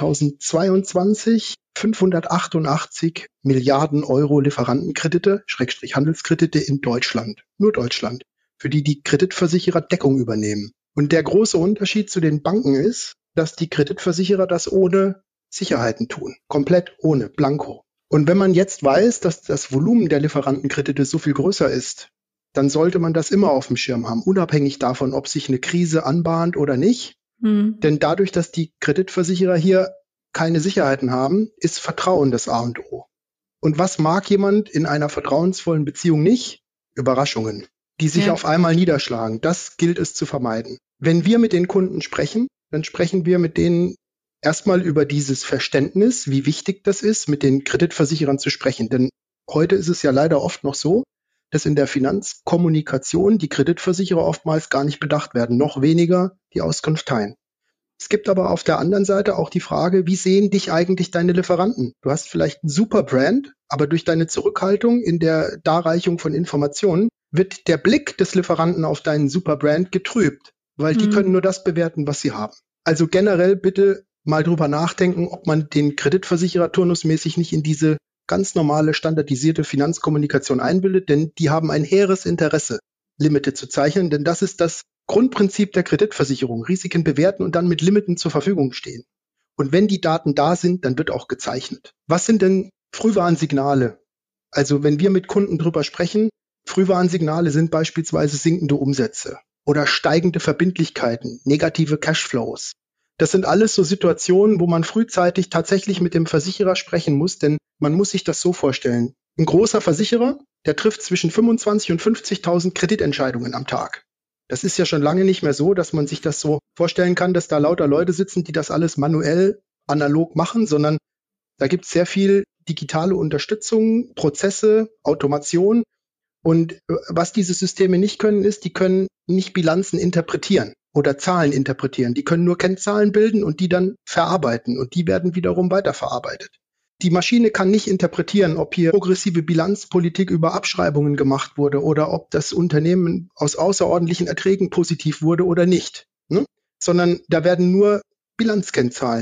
zweitausendzweiundzwanzig fünfhundertachtundachtzig Milliarden Euro Lieferantenkredite, Schrägstrich Handelskredite in Deutschland. Nur Deutschland. Für die die Kreditversicherer Deckung übernehmen. Und der große Unterschied zu den Banken ist, dass die Kreditversicherer das ohne Sicherheiten tun. Komplett ohne, blanko. Und wenn man jetzt weiß, dass das Volumen der Lieferantenkredite so viel größer ist, dann sollte man das immer auf dem Schirm haben, unabhängig davon, ob sich eine Krise anbahnt oder nicht. Mhm. Denn dadurch, dass die Kreditversicherer hier keine Sicherheiten haben, ist Vertrauen das A und O. Und was mag jemand in einer vertrauensvollen Beziehung nicht? Überraschungen, die sich ja. auf einmal niederschlagen. Das gilt es zu vermeiden. Wenn wir mit den Kunden sprechen, dann sprechen wir mit denen erstmal über dieses Verständnis, wie wichtig das ist, mit den Kreditversicherern zu sprechen. Denn heute ist es ja leider oft noch so, dass in der Finanzkommunikation die Kreditversicherer oftmals gar nicht bedacht werden, noch weniger die Auskunft teilen. Es gibt aber auf der anderen Seite auch die Frage, wie sehen dich eigentlich deine Lieferanten? Du hast vielleicht ein super Brand, aber durch deine Zurückhaltung in der Darreichung von Informationen wird der Blick des Lieferanten auf deinen super Brand getrübt, weil mhm. die können nur das bewerten, was sie haben. Also generell bitte mal drüber nachdenken, ob man den Kreditversicherer turnusmäßig nicht in diese ganz normale, standardisierte Finanzkommunikation einbildet, denn die haben ein hehres Interesse, Limite zu zeichnen, denn das ist das Grundprinzip der Kreditversicherung, Risiken bewerten und dann mit Limiten zur Verfügung stehen. Und wenn die Daten da sind, dann wird auch gezeichnet. Was sind denn Frühwarnsignale? Also wenn wir mit Kunden drüber sprechen, Frühwarnsignale sind beispielsweise sinkende Umsätze oder steigende Verbindlichkeiten, negative Cashflows. Das sind alles so Situationen, wo man frühzeitig tatsächlich mit dem Versicherer sprechen muss, denn man muss sich das so vorstellen. Ein großer Versicherer, der trifft zwischen fünfundzwanzig und fünfzigtausend Kreditentscheidungen am Tag. Das ist ja schon lange nicht mehr so, dass man sich das so vorstellen kann, dass da lauter Leute sitzen, die das alles manuell, analog machen, sondern da gibt es sehr viel digitale Unterstützung, Prozesse, Automation. Und was diese Systeme nicht können, ist, die können nicht Bilanzen interpretieren oder Zahlen interpretieren. Die können nur Kennzahlen bilden und die dann verarbeiten und die werden wiederum weiterverarbeitet. Die Maschine kann nicht interpretieren, ob hier progressive Bilanzpolitik über Abschreibungen gemacht wurde oder ob das Unternehmen aus außerordentlichen Erträgen positiv wurde oder nicht, ne? Sondern da werden nur Bilanzkennzahlen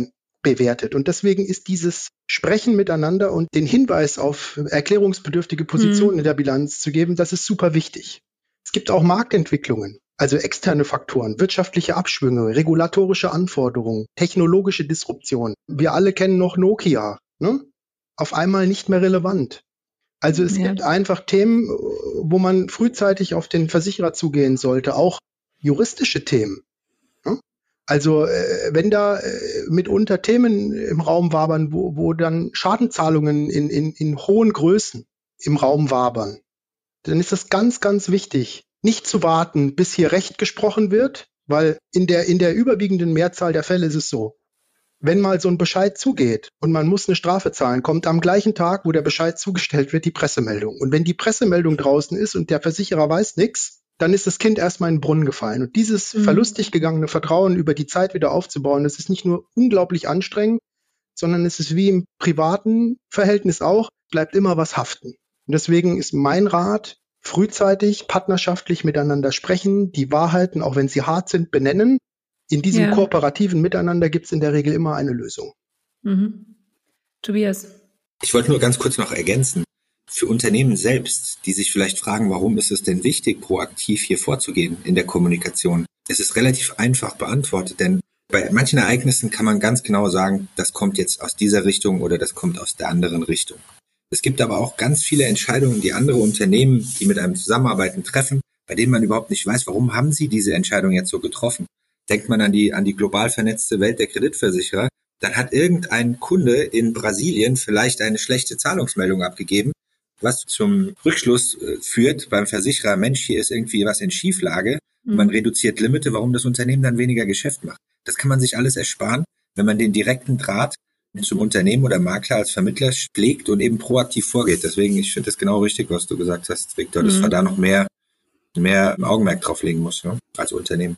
bewertet. Und deswegen ist dieses Sprechen miteinander und den Hinweis auf erklärungsbedürftige Positionen mhm. in der Bilanz zu geben, das ist super wichtig. Es gibt auch Marktentwicklungen, also externe Faktoren, wirtschaftliche Abschwünge, regulatorische Anforderungen, technologische Disruption. Wir alle kennen noch Nokia, ne? Auf einmal nicht mehr relevant. Also es ja. gibt einfach Themen, wo man frühzeitig auf den Versicherer zugehen sollte, auch juristische Themen. Ne? Also äh, wenn da äh, mitunter Themen im Raum wabern, wo, wo dann Schadenzahlungen in, in, in hohen Größen im Raum wabern, dann ist es ganz, ganz wichtig, nicht zu warten, bis hier Recht gesprochen wird, weil in der, in der überwiegenden Mehrzahl der Fälle ist es so, wenn mal so ein Bescheid zugeht und man muss eine Strafe zahlen, kommt am gleichen Tag, wo der Bescheid zugestellt wird, die Pressemeldung. Und wenn die Pressemeldung draußen ist und der Versicherer weiß nichts, dann ist das Kind erstmal in den Brunnen gefallen. Und dieses mhm. verlustig gegangene Vertrauen über die Zeit wieder aufzubauen, das ist nicht nur unglaublich anstrengend, sondern es ist wie im privaten Verhältnis auch, bleibt immer was haften. Und deswegen ist mein Rat, frühzeitig, partnerschaftlich miteinander sprechen, die Wahrheiten, auch wenn sie hart sind, benennen. In diesem ja. kooperativen Miteinander gibt es in der Regel immer eine Lösung. Mhm. Tobias? Ich wollte nur ganz kurz noch ergänzen. Für Unternehmen selbst, die sich vielleicht fragen, warum ist es denn wichtig, proaktiv hier vorzugehen in der Kommunikation? Es ist relativ einfach beantwortet, denn bei manchen Ereignissen kann man ganz genau sagen, das kommt jetzt aus dieser Richtung oder das kommt aus der anderen Richtung. Es gibt aber auch ganz viele Entscheidungen, die andere Unternehmen, die mit einem zusammenarbeiten, treffen, bei denen man überhaupt nicht weiß, warum haben sie diese Entscheidung jetzt so getroffen. Denkt man an die, an die global vernetzte Welt der Kreditversicherer, dann hat irgendein Kunde in Brasilien vielleicht eine schlechte Zahlungsmeldung abgegeben, was zum Rückschluss äh, führt beim Versicherer, Mensch, hier ist irgendwie was in Schieflage. Mhm. Man reduziert Limite, warum das Unternehmen dann weniger Geschäft macht. Das kann man sich alles ersparen, wenn man den direkten Draht zum Unternehmen oder Makler als Vermittler pflegt und eben proaktiv vorgeht. Deswegen, ich finde das genau richtig, was du gesagt hast, Viktor, dass mhm. man da noch mehr, mehr Augenmerk drauf legen muss, ne, als Unternehmen.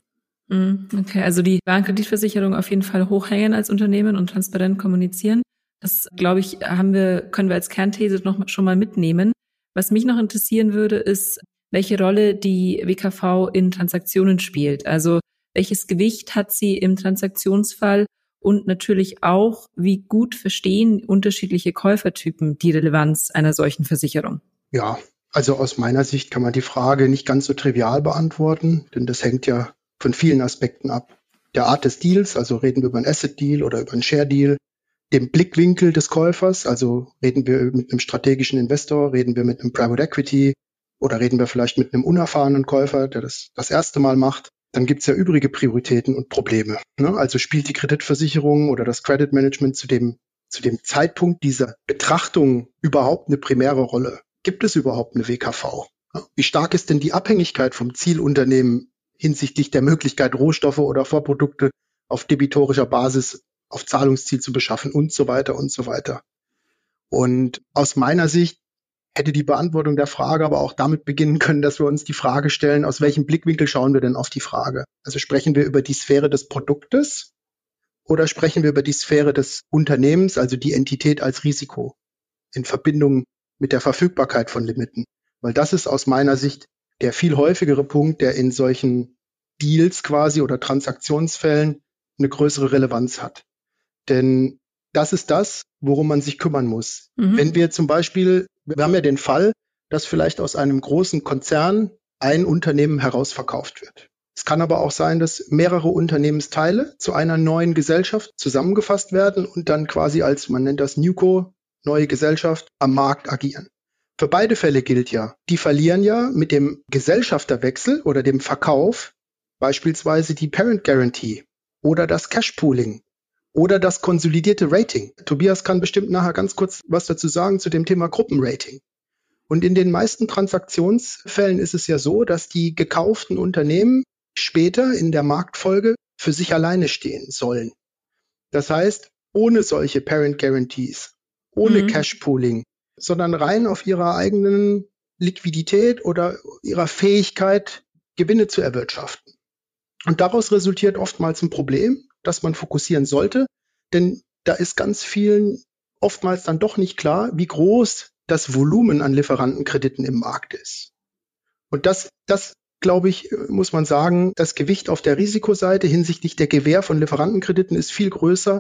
Okay, also die Warenkreditversicherung auf jeden Fall hochhängen als Unternehmen und transparent kommunizieren. Das, glaube ich, haben wir, können wir als Kernthese noch schon mal mitnehmen. Was mich noch interessieren würde, ist, welche Rolle die W K V in Transaktionen spielt. Also welches Gewicht hat sie im Transaktionsfall und natürlich auch, wie gut verstehen unterschiedliche Käufertypen die Relevanz einer solchen Versicherung? Ja, also aus meiner Sicht kann man die Frage nicht ganz so trivial beantworten, denn das hängt ja von vielen Aspekten ab. Der Art des Deals, also reden wir über einen Asset-Deal oder über einen Share-Deal, dem Blickwinkel des Käufers, also reden wir mit einem strategischen Investor, reden wir mit einem Private Equity oder reden wir vielleicht mit einem unerfahrenen Käufer, der das das erste Mal macht. Dann gibt es ja übrige Prioritäten und Probleme. Ne? Also spielt die Kreditversicherung oder das Credit Management zu dem, zu dem Zeitpunkt dieser Betrachtung überhaupt eine primäre Rolle? Gibt es überhaupt eine W K V? Wie stark ist denn die Abhängigkeit vom Zielunternehmen hinsichtlich der Möglichkeit, Rohstoffe oder Vorprodukte auf debitorischer Basis auf Zahlungsziel zu beschaffen und so weiter und so weiter. Und aus meiner Sicht hätte die Beantwortung der Frage aber auch damit beginnen können, dass wir uns die Frage stellen, aus welchem Blickwinkel schauen wir denn auf die Frage? Also sprechen wir über die Sphäre des Produktes oder sprechen wir über die Sphäre des Unternehmens, also die Entität als Risiko in Verbindung mit der Verfügbarkeit von Limiten? Weil das ist aus meiner Sicht der viel häufigere Punkt, der in solchen Deals quasi oder Transaktionsfällen eine größere Relevanz hat. Denn das ist das, worum man sich kümmern muss. Mhm. Wenn wir zum Beispiel, wir haben ja den Fall, dass vielleicht aus einem großen Konzern ein Unternehmen herausverkauft wird. Es kann aber auch sein, dass mehrere Unternehmensteile zu einer neuen Gesellschaft zusammengefasst werden und dann quasi als, man nennt das Newco, neue Gesellschaft, am Markt agieren. Für beide Fälle gilt ja, die verlieren ja mit dem Gesellschafterwechsel oder dem Verkauf beispielsweise die Parent Guarantee oder das Cash Pooling oder das konsolidierte Rating. Tobias kann bestimmt nachher ganz kurz was dazu sagen zu dem Thema Gruppenrating. Und in den meisten Transaktionsfällen ist es ja so, dass die gekauften Unternehmen später in der Marktfolge für sich alleine stehen sollen. Das heißt, ohne solche Parent Guarantees, ohne mhm. Cash Pooling, sondern rein auf ihrer eigenen Liquidität oder ihrer Fähigkeit, Gewinne zu erwirtschaften. Und daraus resultiert oftmals ein Problem, das man fokussieren sollte, denn da ist ganz vielen oftmals dann doch nicht klar, wie groß das Volumen an Lieferantenkrediten im Markt ist. Und das, das, glaube ich, muss man sagen, das Gewicht auf der Risikoseite hinsichtlich der Gewähr von Lieferantenkrediten ist viel größer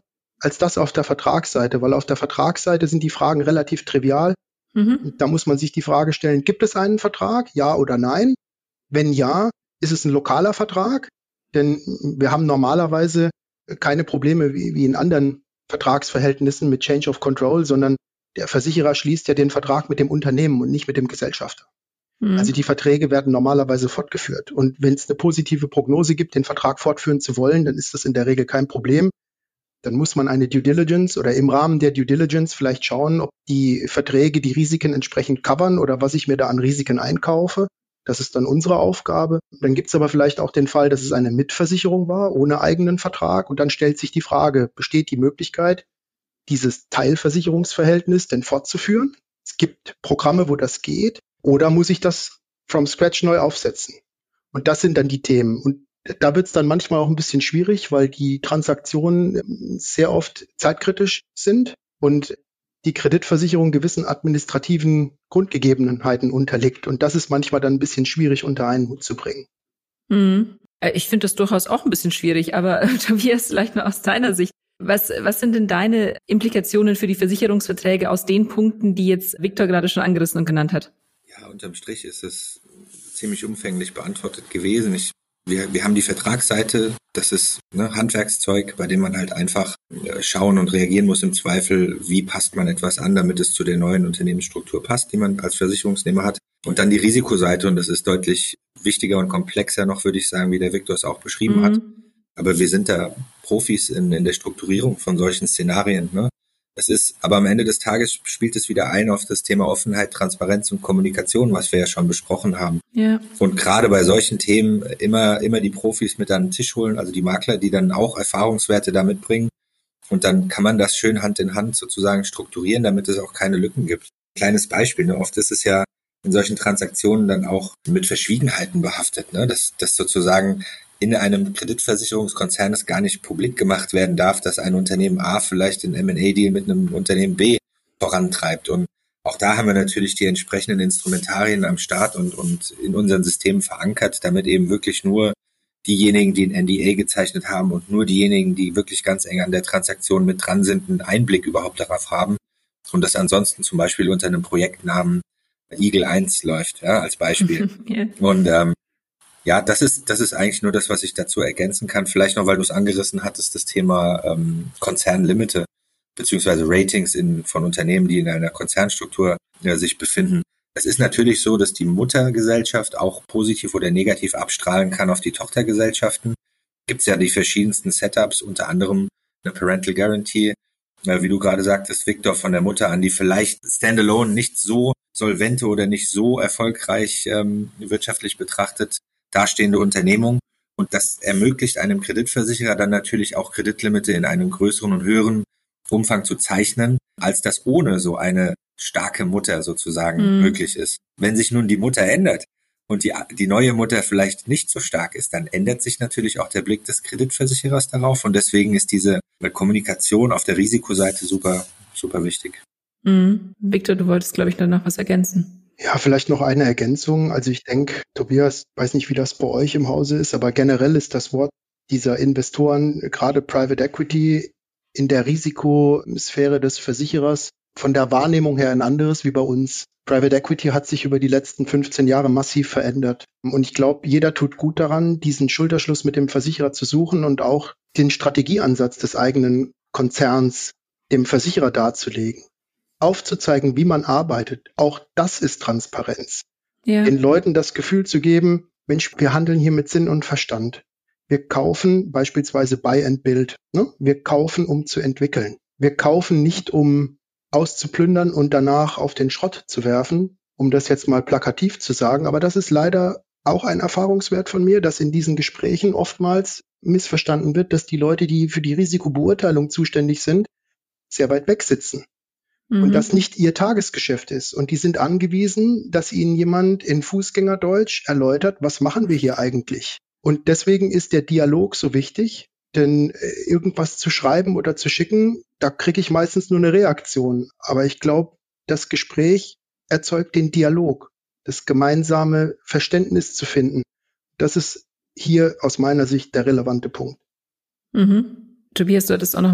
als das auf der Vertragsseite, weil auf der Vertragsseite sind die Fragen relativ trivial. Mhm. Da muss man sich die Frage stellen, gibt es einen Vertrag, ja oder nein? Wenn ja, ist es ein lokaler Vertrag? Denn wir haben normalerweise keine Probleme wie, wie in anderen Vertragsverhältnissen mit Change of Control, sondern der Versicherer schließt ja den Vertrag mit dem Unternehmen und nicht mit dem Gesellschafter. Mhm. Also die Verträge werden normalerweise fortgeführt. Und wenn es eine positive Prognose gibt, den Vertrag fortführen zu wollen, dann ist das in der Regel kein Problem. Dann muss man eine Due Diligence oder im Rahmen der Due Diligence vielleicht schauen, ob die Verträge die Risiken entsprechend covern oder was ich mir da an Risiken einkaufe. Das ist dann unsere Aufgabe. Dann gibt es aber vielleicht auch den Fall, dass es eine Mitversicherung war, ohne eigenen Vertrag. Und dann stellt sich die Frage, besteht die Möglichkeit, dieses Teilversicherungsverhältnis denn fortzuführen? Es gibt Programme, wo das geht. Oder muss ich das from scratch neu aufsetzen? Und das sind dann die Themen. Und da wird es dann manchmal auch ein bisschen schwierig, weil die Transaktionen sehr oft zeitkritisch sind und die Kreditversicherung gewissen administrativen Grundgegebenheiten unterliegt. Und das ist manchmal dann ein bisschen schwierig unter einen Hut zu bringen. Mhm. Ich finde das durchaus auch ein bisschen schwierig, aber Tobias, vielleicht mal aus deiner Sicht. Was, was sind denn deine Implikationen für die Versicherungsverträge aus den Punkten, die jetzt Viktor gerade schon angerissen und genannt hat? Ja, unterm Strich ist es ziemlich umfänglich beantwortet gewesen. Ich Wir, wir haben die Vertragsseite, das ist ne, Handwerkszeug, bei dem man halt einfach äh, schauen und reagieren muss im Zweifel, wie passt man etwas an, damit es zu der neuen Unternehmensstruktur passt, die man als Versicherungsnehmer hat. Und dann die Risikoseite, und das ist deutlich wichtiger und komplexer noch, würde ich sagen, wie der Viktor es auch beschrieben mhm. hat. Aber wir sind da Profis in, in der Strukturierung von solchen Szenarien. Ne? Es ist, aber am Ende des Tages spielt es wieder ein auf das Thema Offenheit, Transparenz und Kommunikation, was wir ja schon besprochen haben. Ja. Und gerade bei solchen Themen immer, immer die Profis mit an den Tisch holen, also die Makler, die dann auch Erfahrungswerte da mitbringen. Und dann kann man das schön Hand in Hand sozusagen strukturieren, damit es auch keine Lücken gibt. Kleines Beispiel, ne? Oft ist es ja in solchen Transaktionen dann auch mit Verschwiegenheiten behaftet, ne? Dass, dass sozusagen in einem Kreditversicherungskonzern es gar nicht publik gemacht werden darf, dass ein Unternehmen A vielleicht den M and A-Deal mit einem Unternehmen B vorantreibt. Und auch da haben wir natürlich die entsprechenden Instrumentarien am Start und, und in unseren Systemen verankert, damit eben wirklich nur diejenigen, die ein N D A gezeichnet haben und nur diejenigen, die wirklich ganz eng an der Transaktion mit dran sind, einen Einblick überhaupt darauf haben. Und das ansonsten zum Beispiel unter einem Projektnamen Eagle eins läuft, ja, als Beispiel. Yeah. Und ähm, ja, das ist das ist eigentlich nur das, was ich dazu ergänzen kann. Vielleicht noch, weil du es angerissen hattest, das Thema ähm, Konzernlimite beziehungsweise Ratings in, von Unternehmen, die in einer Konzernstruktur ja, sich befinden. Es ist natürlich so, dass die Muttergesellschaft auch positiv oder negativ abstrahlen kann auf die Tochtergesellschaften. Gibt es ja die verschiedensten Setups, unter anderem eine Parental Guarantee, ja, wie du gerade sagtest, Viktor, von der Mutter an, die vielleicht standalone nicht so solvente oder nicht so erfolgreich ähm, wirtschaftlich betrachtet dastehende Unternehmung. Und das ermöglicht einem Kreditversicherer dann natürlich auch Kreditlimite in einem größeren und höheren Umfang zu zeichnen, als das ohne so eine starke Mutter sozusagen mhm. möglich ist. Wenn sich nun die Mutter ändert und die, die neue Mutter vielleicht nicht so stark ist, dann ändert sich natürlich auch der Blick des Kreditversicherers darauf. Und deswegen ist diese Kommunikation auf der Risikoseite super, super wichtig. Mhm. Viktor, du wolltest, glaube ich, dann noch was ergänzen. Ja, vielleicht noch eine Ergänzung. Also ich denke, Tobias, weiß nicht, wie das bei euch im Hause ist, aber generell ist das Wort dieser Investoren, gerade Private Equity, in der Risikosphäre des Versicherers von der Wahrnehmung her ein anderes wie bei uns. Private Equity hat sich über die letzten fünfzehn Jahre massiv verändert. Und ich glaube, jeder tut gut daran, diesen Schulterschluss mit dem Versicherer zu suchen und auch den Strategieansatz des eigenen Konzerns dem Versicherer darzulegen. Aufzuzeigen, wie man arbeitet, auch das ist Transparenz. Ja. Den Leuten das Gefühl zu geben, Mensch, wir handeln hier mit Sinn und Verstand. Wir kaufen beispielsweise Buy and Build. Ne? Wir kaufen, um zu entwickeln. Wir kaufen nicht, um auszuplündern und danach auf den Schrott zu werfen, um das jetzt mal plakativ zu sagen. Aber das ist leider auch ein Erfahrungswert von mir, dass in diesen Gesprächen oftmals missverstanden wird, dass die Leute, die für die Risikobeurteilung zuständig sind, sehr weit weg sitzen. Und das nicht ihr Tagesgeschäft ist. Und die sind angewiesen, dass ihnen jemand in Fußgängerdeutsch erläutert, was machen wir hier eigentlich? Und deswegen ist der Dialog so wichtig, denn irgendwas zu schreiben oder zu schicken, da kriege ich meistens nur eine Reaktion. Aber ich glaube, das Gespräch erzeugt den Dialog, das gemeinsame Verständnis zu finden. Das ist hier aus meiner Sicht der relevante Punkt. Mhm. Tobias, du hattest auch noch was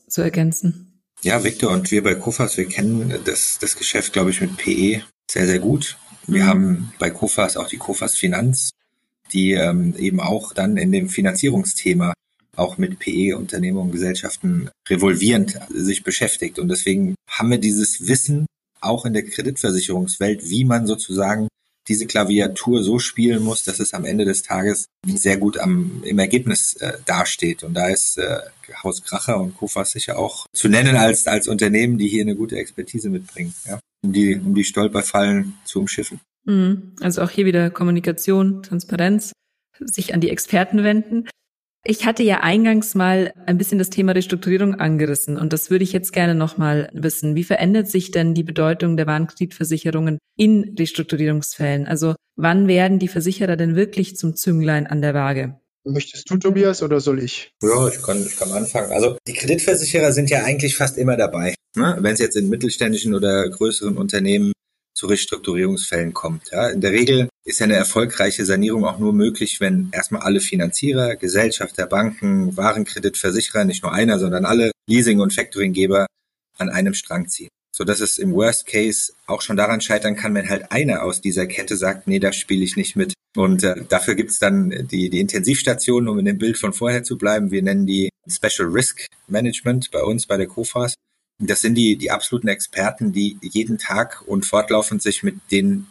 zu ergänzen? Ja, Victor und wir bei Coface, wir kennen das, das Geschäft, glaube ich, mit P E sehr, sehr gut. Wir mhm. haben bei Coface auch die Coface Finanz, die ähm, eben auch dann in dem Finanzierungsthema auch mit P E-Unternehmungen, Gesellschaften revolvierend sich beschäftigt. Und deswegen haben wir dieses Wissen auch in der Kreditversicherungswelt, wie man sozusagen diese Klaviatur so spielen muss, dass es am Ende des Tages sehr gut am, im Ergebnis äh, dasteht. Und da ist äh, Haus Kracher und Coface sicher auch zu nennen als, als Unternehmen, die hier eine gute Expertise mitbringen, ja, um die, um die Stolperfallen zu umschiffen. Also auch hier wieder Kommunikation, Transparenz, sich an die Experten wenden. Ich hatte ja eingangs mal ein bisschen das Thema Restrukturierung angerissen und das würde ich jetzt gerne nochmal wissen. Wie verändert sich denn die Bedeutung der Warenkreditversicherungen in Restrukturierungsfällen? Also wann werden die Versicherer denn wirklich zum Zünglein an der Waage? Möchtest du, Tobias, oder soll ich? Ja, ich kann, ich kann anfangen. Also die Kreditversicherer sind ja eigentlich fast immer dabei, ne? Wenn es jetzt in mittelständischen oder größeren Unternehmen zu Restrukturierungsfällen kommt. Ja, in der Regel ist ja eine erfolgreiche Sanierung auch nur möglich, wenn erstmal alle Finanzierer, Gesellschafter, Banken, Warenkreditversicherer, nicht nur einer, sondern alle Leasing- und Factoringgeber an einem Strang ziehen. Sodass es im Worst Case auch schon daran scheitern kann, wenn halt einer aus dieser Kette sagt, nee, da spiele ich nicht mit. Und äh, dafür gibt's dann die, die Intensivstationen, um in dem Bild von vorher zu bleiben. Wir nennen die Special Risk Management bei uns, bei der Coface. Das sind die, die absoluten Experten, die jeden Tag und fortlaufend sich mit den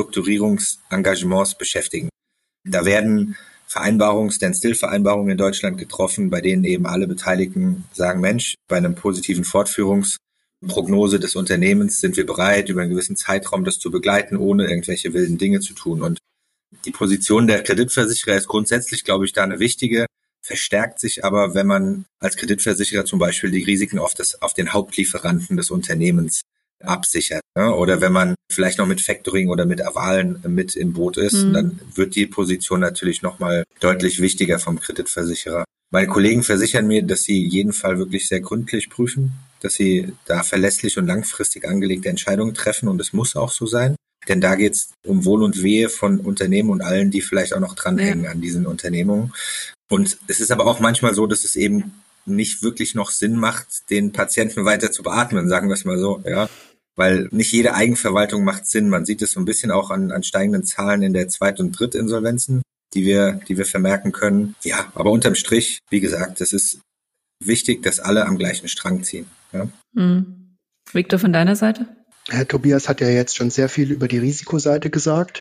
Restrukturierungsengagements beschäftigen. Da werden Vereinbarungs-, Stand-still-Vereinbarungen in Deutschland getroffen, bei denen eben alle Beteiligten sagen, Mensch, bei einem positiven Fortführungsprognose des Unternehmens sind wir bereit, über einen gewissen Zeitraum das zu begleiten, ohne irgendwelche wilden Dinge zu tun. Und die Position der Kreditversicherer ist grundsätzlich, glaube ich, da eine wichtige, verstärkt sich aber, wenn man als Kreditversicherer zum Beispiel die Risiken auf, das, auf den Hauptlieferanten des Unternehmens absichert. Ne? Oder wenn man vielleicht noch mit Factoring oder mit Avalen mit im Boot ist, mhm. dann wird die Position natürlich nochmal deutlich wichtiger vom Kreditversicherer. Meine Kollegen versichern mir, dass sie jeden Fall wirklich sehr gründlich prüfen, dass sie da verlässlich und langfristig angelegte Entscheidungen treffen und es muss auch so sein. Denn da geht es um Wohl und Wehe von Unternehmen und allen, die vielleicht auch noch dranhängen ja. an diesen Unternehmungen. Und es ist aber auch manchmal so, dass es eben nicht wirklich noch Sinn macht, den Patienten weiter zu beatmen, sagen wir es mal so, ja. Weil nicht jede Eigenverwaltung macht Sinn. Man sieht es so ein bisschen auch an, an steigenden Zahlen in der Zweit- und Drittinsolvenzen, die wir, die wir vermerken können. Ja, aber unterm Strich, wie gesagt, es ist wichtig, dass alle am gleichen Strang ziehen. Ja. Mhm. Victor, von deiner Seite? Herr Tobias hat ja jetzt schon sehr viel über die Risikoseite gesagt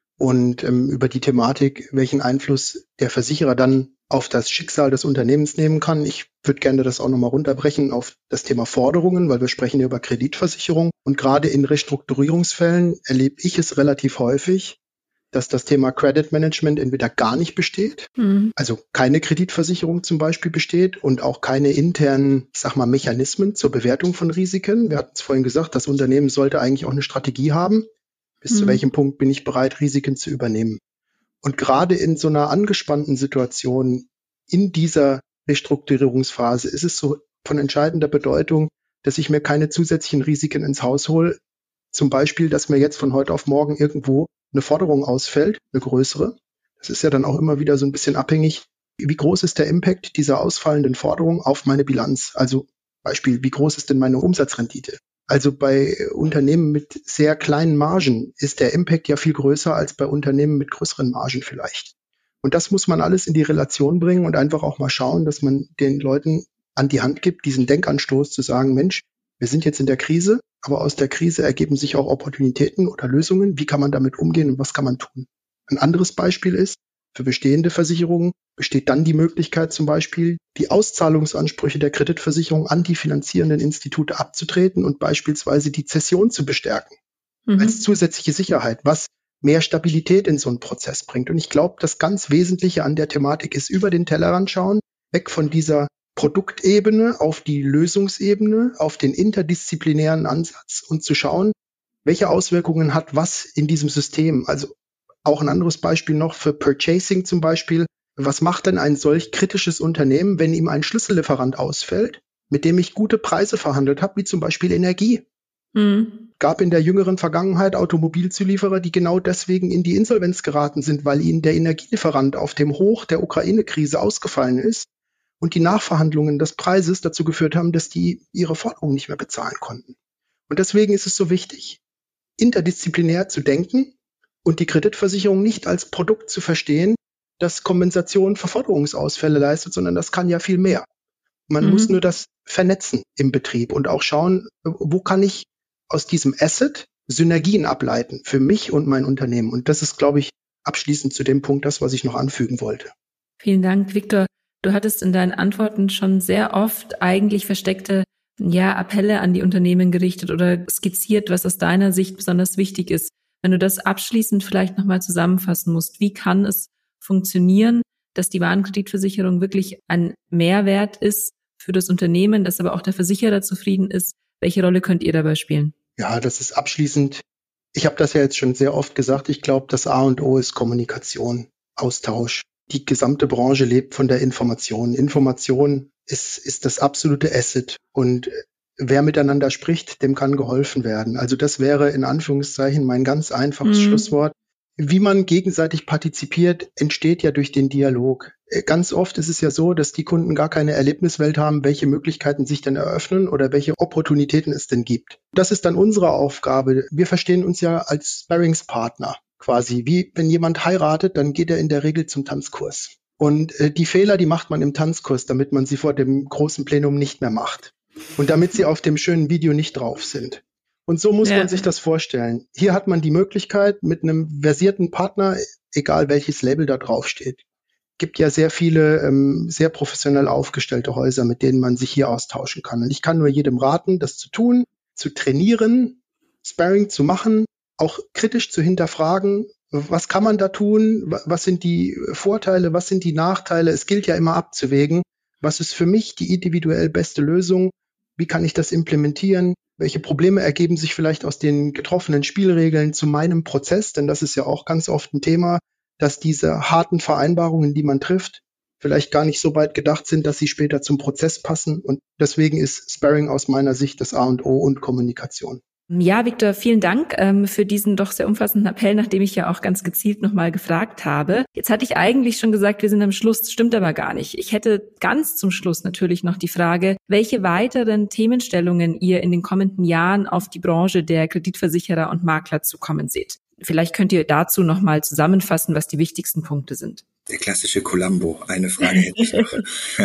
und ähm, über die Thematik, welchen Einfluss der Versicherer dann auf das Schicksal des Unternehmens nehmen kann. Ich würde gerne das auch nochmal runterbrechen auf das Thema Forderungen, weil wir sprechen ja über Kreditversicherung. Und gerade in Restrukturierungsfällen erlebe ich es relativ häufig, dass das Thema Credit Management entweder gar nicht besteht, mhm. also keine Kreditversicherung zum Beispiel besteht und auch keine internen, ich sag mal, Mechanismen zur Bewertung von Risiken. Wir hatten es vorhin gesagt, das Unternehmen sollte eigentlich auch eine Strategie haben. Bis mhm. zu welchem Punkt bin ich bereit, Risiken zu übernehmen? Und gerade in so einer angespannten Situation, in dieser Restrukturierungsphase, ist es so von entscheidender Bedeutung, dass ich mir keine zusätzlichen Risiken ins Haus hole. Zum Beispiel, dass mir jetzt von heute auf morgen irgendwo eine Forderung ausfällt, eine größere. Das ist ja dann auch immer wieder so ein bisschen abhängig, wie groß ist der Impact dieser ausfallenden Forderung auf meine Bilanz? Also Beispiel, wie groß ist denn meine Umsatzrendite? Also bei Unternehmen mit sehr kleinen Margen ist der Impact ja viel größer als bei Unternehmen mit größeren Margen vielleicht. Und das muss man alles in die Relation bringen und einfach auch mal schauen, dass man den Leuten an die Hand gibt, diesen Denkanstoß zu sagen, Mensch, wir sind jetzt in der Krise, aber aus der Krise ergeben sich auch Opportunitäten oder Lösungen. Wie kann man damit umgehen und was kann man tun? Ein anderes Beispiel ist, für bestehende Versicherungen besteht dann die Möglichkeit zum Beispiel, die Auszahlungsansprüche der Kreditversicherung an die finanzierenden Institute abzutreten und beispielsweise die Zession zu bestärken. Mhm. Als zusätzliche Sicherheit, was mehr Stabilität in so einen Prozess bringt. Und ich glaube, das ganz Wesentliche an der Thematik ist über den Tellerrand schauen, weg von dieser Produktebene auf die Lösungsebene, auf den interdisziplinären Ansatz und zu schauen, welche Auswirkungen hat was in diesem System. Also auch ein anderes Beispiel noch für Purchasing zum Beispiel. Was macht denn ein solch kritisches Unternehmen, wenn ihm ein Schlüssellieferant ausfällt, mit dem ich gute Preise verhandelt habe, wie zum Beispiel Energie? Mhm. Gab in der jüngeren Vergangenheit Automobilzulieferer, die genau deswegen in die Insolvenz geraten sind, weil ihnen der Energielieferant auf dem Hoch der Ukraine-Krise ausgefallen ist. und die Nachverhandlungen des Preises dazu geführt haben, dass die ihre Forderungen nicht mehr bezahlen konnten. Und deswegen ist es so wichtig, interdisziplinär zu denken und die Kreditversicherung nicht als Produkt zu verstehen, das Kompensation für Forderungsausfälle leistet, sondern das kann ja viel mehr. Man mhm. muss nur das vernetzen im Betrieb und auch schauen, wo kann ich aus diesem Asset Synergien ableiten für mich und mein Unternehmen. Und das ist, glaube ich, abschließend zu dem Punkt das, was ich noch anfügen wollte. Vielen Dank, Viktor. Du hattest in deinen Antworten schon sehr oft eigentlich versteckte ja, Appelle an die Unternehmen gerichtet oder skizziert, was aus deiner Sicht besonders wichtig ist. Wenn du das abschließend vielleicht nochmal zusammenfassen musst, wie kann es funktionieren, dass die Warenkreditversicherung wirklich ein Mehrwert ist für das Unternehmen, dass aber auch der Versicherer zufrieden ist? Welche Rolle könnt ihr dabei spielen? Ja, das ist abschließend. Ich habe das ja jetzt schon sehr oft gesagt. Ich glaube, das A und O ist Kommunikation, Austausch. Die gesamte Branche lebt von der Information. Information ist, ist das absolute Asset. Und wer miteinander spricht, dem kann geholfen werden. Also das wäre in Anführungszeichen mein ganz einfaches mhm. Schlusswort. Wie man gegenseitig partizipiert, entsteht ja durch den Dialog. Ganz oft ist es ja so, dass die Kunden gar keine Erlebniswelt haben, welche Möglichkeiten sich denn eröffnen oder welche Opportunitäten es denn gibt. Das ist dann unsere Aufgabe. Wir verstehen uns ja als Sparringspartner quasi. Wie wenn jemand heiratet, dann geht er in der Regel zum Tanzkurs. Und äh, die Fehler, die macht man im Tanzkurs, damit man sie vor dem großen Plenum nicht mehr macht. Und damit sie auf dem schönen Video nicht drauf sind. Und so muss ja. man sich das vorstellen. Hier hat man die Möglichkeit, mit einem versierten Partner, egal welches Label da drauf steht, gibt ja sehr viele ähm, sehr professionell aufgestellte Häuser, mit denen man sich hier austauschen kann. Und ich kann nur jedem raten, das zu tun, zu trainieren, Sparring zu machen, auch kritisch zu hinterfragen, was kann man da tun, was sind die Vorteile, was sind die Nachteile. Es gilt ja immer abzuwägen, was ist für mich die individuell beste Lösung, wie kann ich das implementieren, welche Probleme ergeben sich vielleicht aus den getroffenen Spielregeln zu meinem Prozess, denn das ist ja auch ganz oft ein Thema, dass diese harten Vereinbarungen, die man trifft, vielleicht gar nicht so weit gedacht sind, dass sie später zum Prozess passen. Und deswegen ist Sparring aus meiner Sicht das A und O und Kommunikation. Ja, Viktor, vielen Dank ähm, für diesen doch sehr umfassenden Appell, nachdem ich ja auch ganz gezielt nochmal gefragt habe. Jetzt hatte ich eigentlich schon gesagt, wir sind am Schluss, das stimmt aber gar nicht. Ich hätte ganz zum Schluss natürlich noch die Frage, welche weiteren Themenstellungen ihr in den kommenden Jahren auf die Branche der Kreditversicherer und Makler zukommen seht. Vielleicht könnt ihr dazu nochmal zusammenfassen, was die wichtigsten Punkte sind. Der klassische Columbo. Eine Frage hätte ich noch.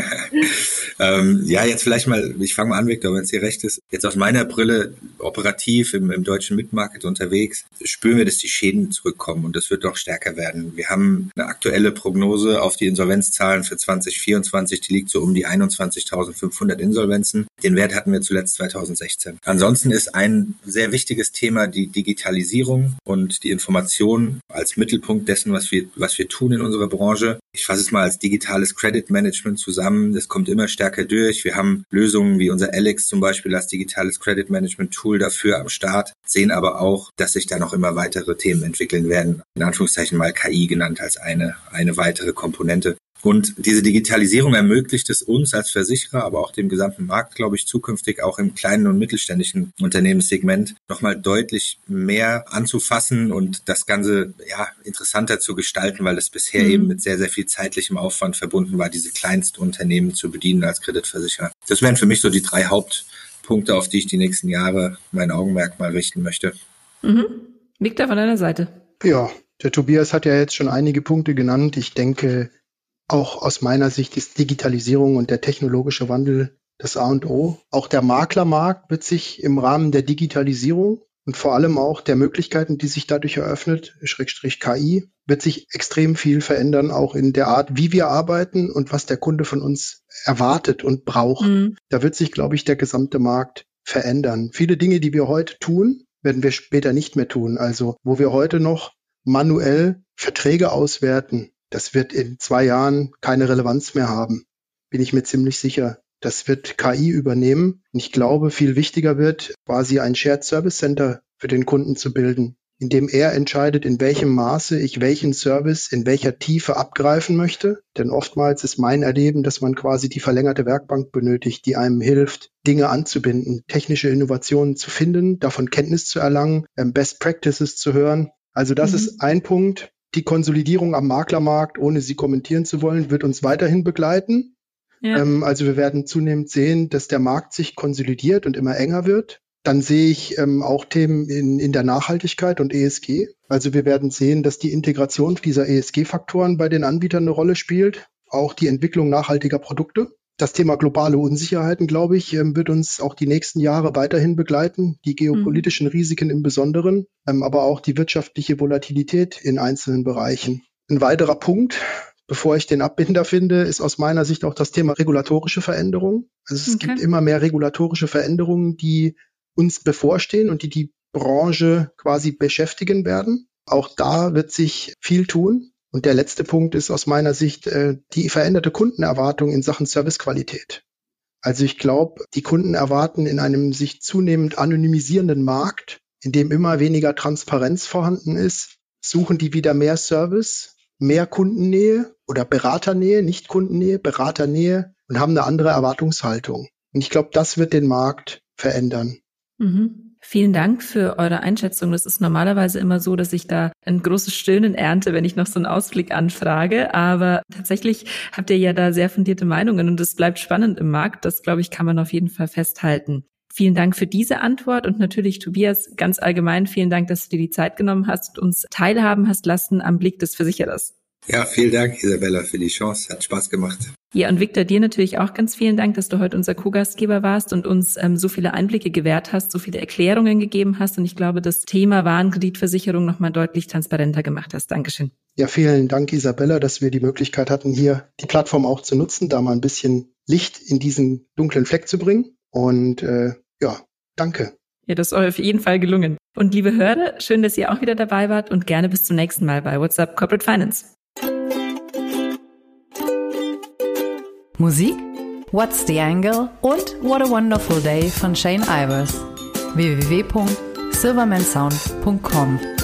ähm, ja, jetzt vielleicht mal, ich fange mal an, Viktor, wenn es dir recht ist. Jetzt aus meiner Brille, operativ im, im deutschen Midmarket unterwegs, spüren wir, dass die Schäden zurückkommen und das wird doch stärker werden. Wir haben eine aktuelle Prognose auf die Insolvenzzahlen für zwanzig vierundzwanzig, die liegt so um die einundzwanzigtausendfünfhundert Insolvenzen. Den Wert hatten wir zuletzt zweitausendsechzehn. Ansonsten ist ein sehr wichtiges Thema die Digitalisierung und die Information als Mittelpunkt dessen, was wir, was wir tun in unserer Branche. Ich fasse es mal als digitales Credit Management zusammen. Das kommt immer stärker durch. Wir haben Lösungen wie unser Alex zum Beispiel als digitales Credit Management Tool dafür am Start, sehen aber auch, dass sich da noch immer weitere Themen entwickeln werden. In Anführungszeichen mal K I genannt als eine, eine weitere Komponente. Und diese Digitalisierung ermöglicht es uns als Versicherer, aber auch dem gesamten Markt, glaube ich, zukünftig auch im kleinen und mittelständischen Unternehmenssegment nochmal deutlich mehr anzufassen und das Ganze ja interessanter zu gestalten, weil das bisher mhm. eben mit sehr, sehr viel zeitlichem Aufwand verbunden war, diese Kleinstunternehmen zu bedienen als Kreditversicherer. Das wären für mich so die drei Hauptpunkte, auf die ich die nächsten Jahre mein Augenmerk mal richten möchte. Mhm. Viktor, von deiner Seite. Ja, der Tobias hat ja jetzt schon einige Punkte genannt. Ich denke, auch aus meiner Sicht ist Digitalisierung und der technologische Wandel das A und O. Auch der Maklermarkt wird sich im Rahmen der Digitalisierung und vor allem auch der Möglichkeiten, die sich dadurch eröffnet, Schrägstrich K I, wird sich extrem viel verändern, auch in der Art, wie wir arbeiten und was der Kunde von uns erwartet und braucht. Mhm. Da wird sich, glaube ich, der gesamte Markt verändern. Viele Dinge, die wir heute tun, werden wir später nicht mehr tun. Also wo wir heute noch manuell Verträge auswerten, das wird in zwei Jahren keine Relevanz mehr haben, bin ich mir ziemlich sicher. Das wird K I übernehmen. Und ich glaube, viel wichtiger wird, quasi ein Shared Service Center für den Kunden zu bilden, in dem er entscheidet, in welchem Maße ich welchen Service in welcher Tiefe abgreifen möchte. Denn oftmals ist mein Erleben, dass man quasi die verlängerte Werkbank benötigt, die einem hilft, Dinge anzubinden, technische Innovationen zu finden, davon Kenntnis zu erlangen, Best Practices zu hören. Also das mhm. ist ein Punkt. Die Konsolidierung am Maklermarkt, ohne sie kommentieren zu wollen, wird uns weiterhin begleiten. Ja. Ähm, also wir werden zunehmend sehen, dass der Markt sich konsolidiert und immer enger wird. Dann sehe ich ähm, auch Themen in, in der Nachhaltigkeit und E S G. Also wir werden sehen, dass die Integration dieser E S G-Faktoren bei den Anbietern eine Rolle spielt. Auch die Entwicklung nachhaltiger Produkte. Das Thema globale Unsicherheiten, glaube ich, ähm, wird uns auch die nächsten Jahre weiterhin begleiten. Die geopolitischen mhm. Risiken im Besonderen, ähm, aber auch die wirtschaftliche Volatilität in einzelnen Bereichen. Ein weiterer Punkt, bevor ich den Abbinder finde, ist aus meiner Sicht auch das Thema regulatorische Veränderungen. Also es okay. gibt immer mehr regulatorische Veränderungen, die uns bevorstehen und die die Branche quasi beschäftigen werden. Auch da wird sich viel tun. Und der letzte Punkt ist aus meiner Sicht äh, die veränderte Kundenerwartung in Sachen Servicequalität. Also ich glaube, die Kunden erwarten in einem sich zunehmend anonymisierenden Markt, in dem immer weniger Transparenz vorhanden ist, suchen die wieder mehr Service, mehr Kundennähe oder Beraternähe, nicht Kundennähe, Beraternähe und haben eine andere Erwartungshaltung. Und ich glaube, das wird den Markt verändern. Mhm. Vielen Dank für eure Einschätzung. Das ist normalerweise immer so, dass ich da ein großes Stöhnen ernte, wenn ich noch so einen Ausblick anfrage. Aber tatsächlich habt ihr ja da sehr fundierte Meinungen und es bleibt spannend im Markt. Das, glaube ich, kann man auf jeden Fall festhalten. Vielen Dank für diese Antwort und natürlich, Tobias, ganz allgemein vielen Dank, dass du dir die Zeit genommen hast und uns teilhaben hast lassen am Blick des Versicherers. Ja, vielen Dank, Isabella, für die Chance. Hat Spaß gemacht. Ja, und Victor, dir natürlich auch ganz vielen Dank, dass du heute unser Co-Gastgeber warst und uns ähm, so viele Einblicke gewährt hast, so viele Erklärungen gegeben hast. Und ich glaube, das Thema Warenkreditversicherung nochmal deutlich transparenter gemacht hast. Dankeschön. Ja, vielen Dank, Isabella, dass wir die Möglichkeit hatten, hier die Plattform auch zu nutzen, da mal ein bisschen Licht in diesen dunklen Fleck zu bringen. Und äh, ja, danke. Ja, das ist euch auf jeden Fall gelungen. Und liebe Hörer, schön, dass ihr auch wieder dabei wart und gerne bis zum nächsten Mal bei What's Up Corporate Finance. Musik, What's the Angle und What a Wonderful Day von Shane Ivers. w w w punkt silverman sound punkt com